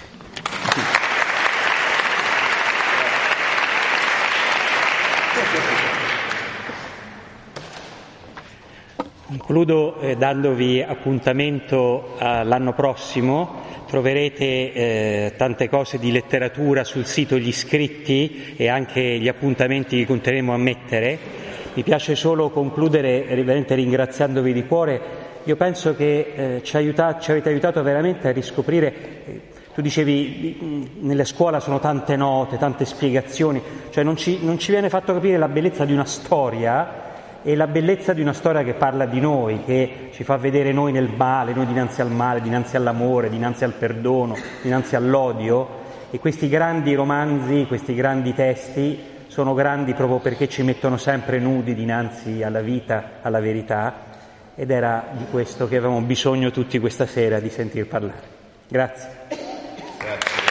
Concludo dandovi appuntamento all'anno prossimo. Troverete tante cose di letteratura sul sito, gli scritti e anche gli appuntamenti che continueremo a mettere. Mi piace solo concludere veramente ringraziandovi di cuore. Io penso che ci avete aiutato veramente a riscoprire. Tu dicevi, nella scuola sono tante note, tante spiegazioni, cioè non ci viene fatto capire la bellezza di una storia e la bellezza di una storia che parla di noi, che ci fa vedere noi nel male, noi dinanzi al male, dinanzi all'amore, dinanzi al perdono, dinanzi all'odio. E questi grandi romanzi, questi grandi testi sono grandi proprio perché ci mettono sempre nudi dinanzi alla vita, alla verità, ed era di questo che avevamo bisogno tutti questa sera, di sentir parlare. Grazie.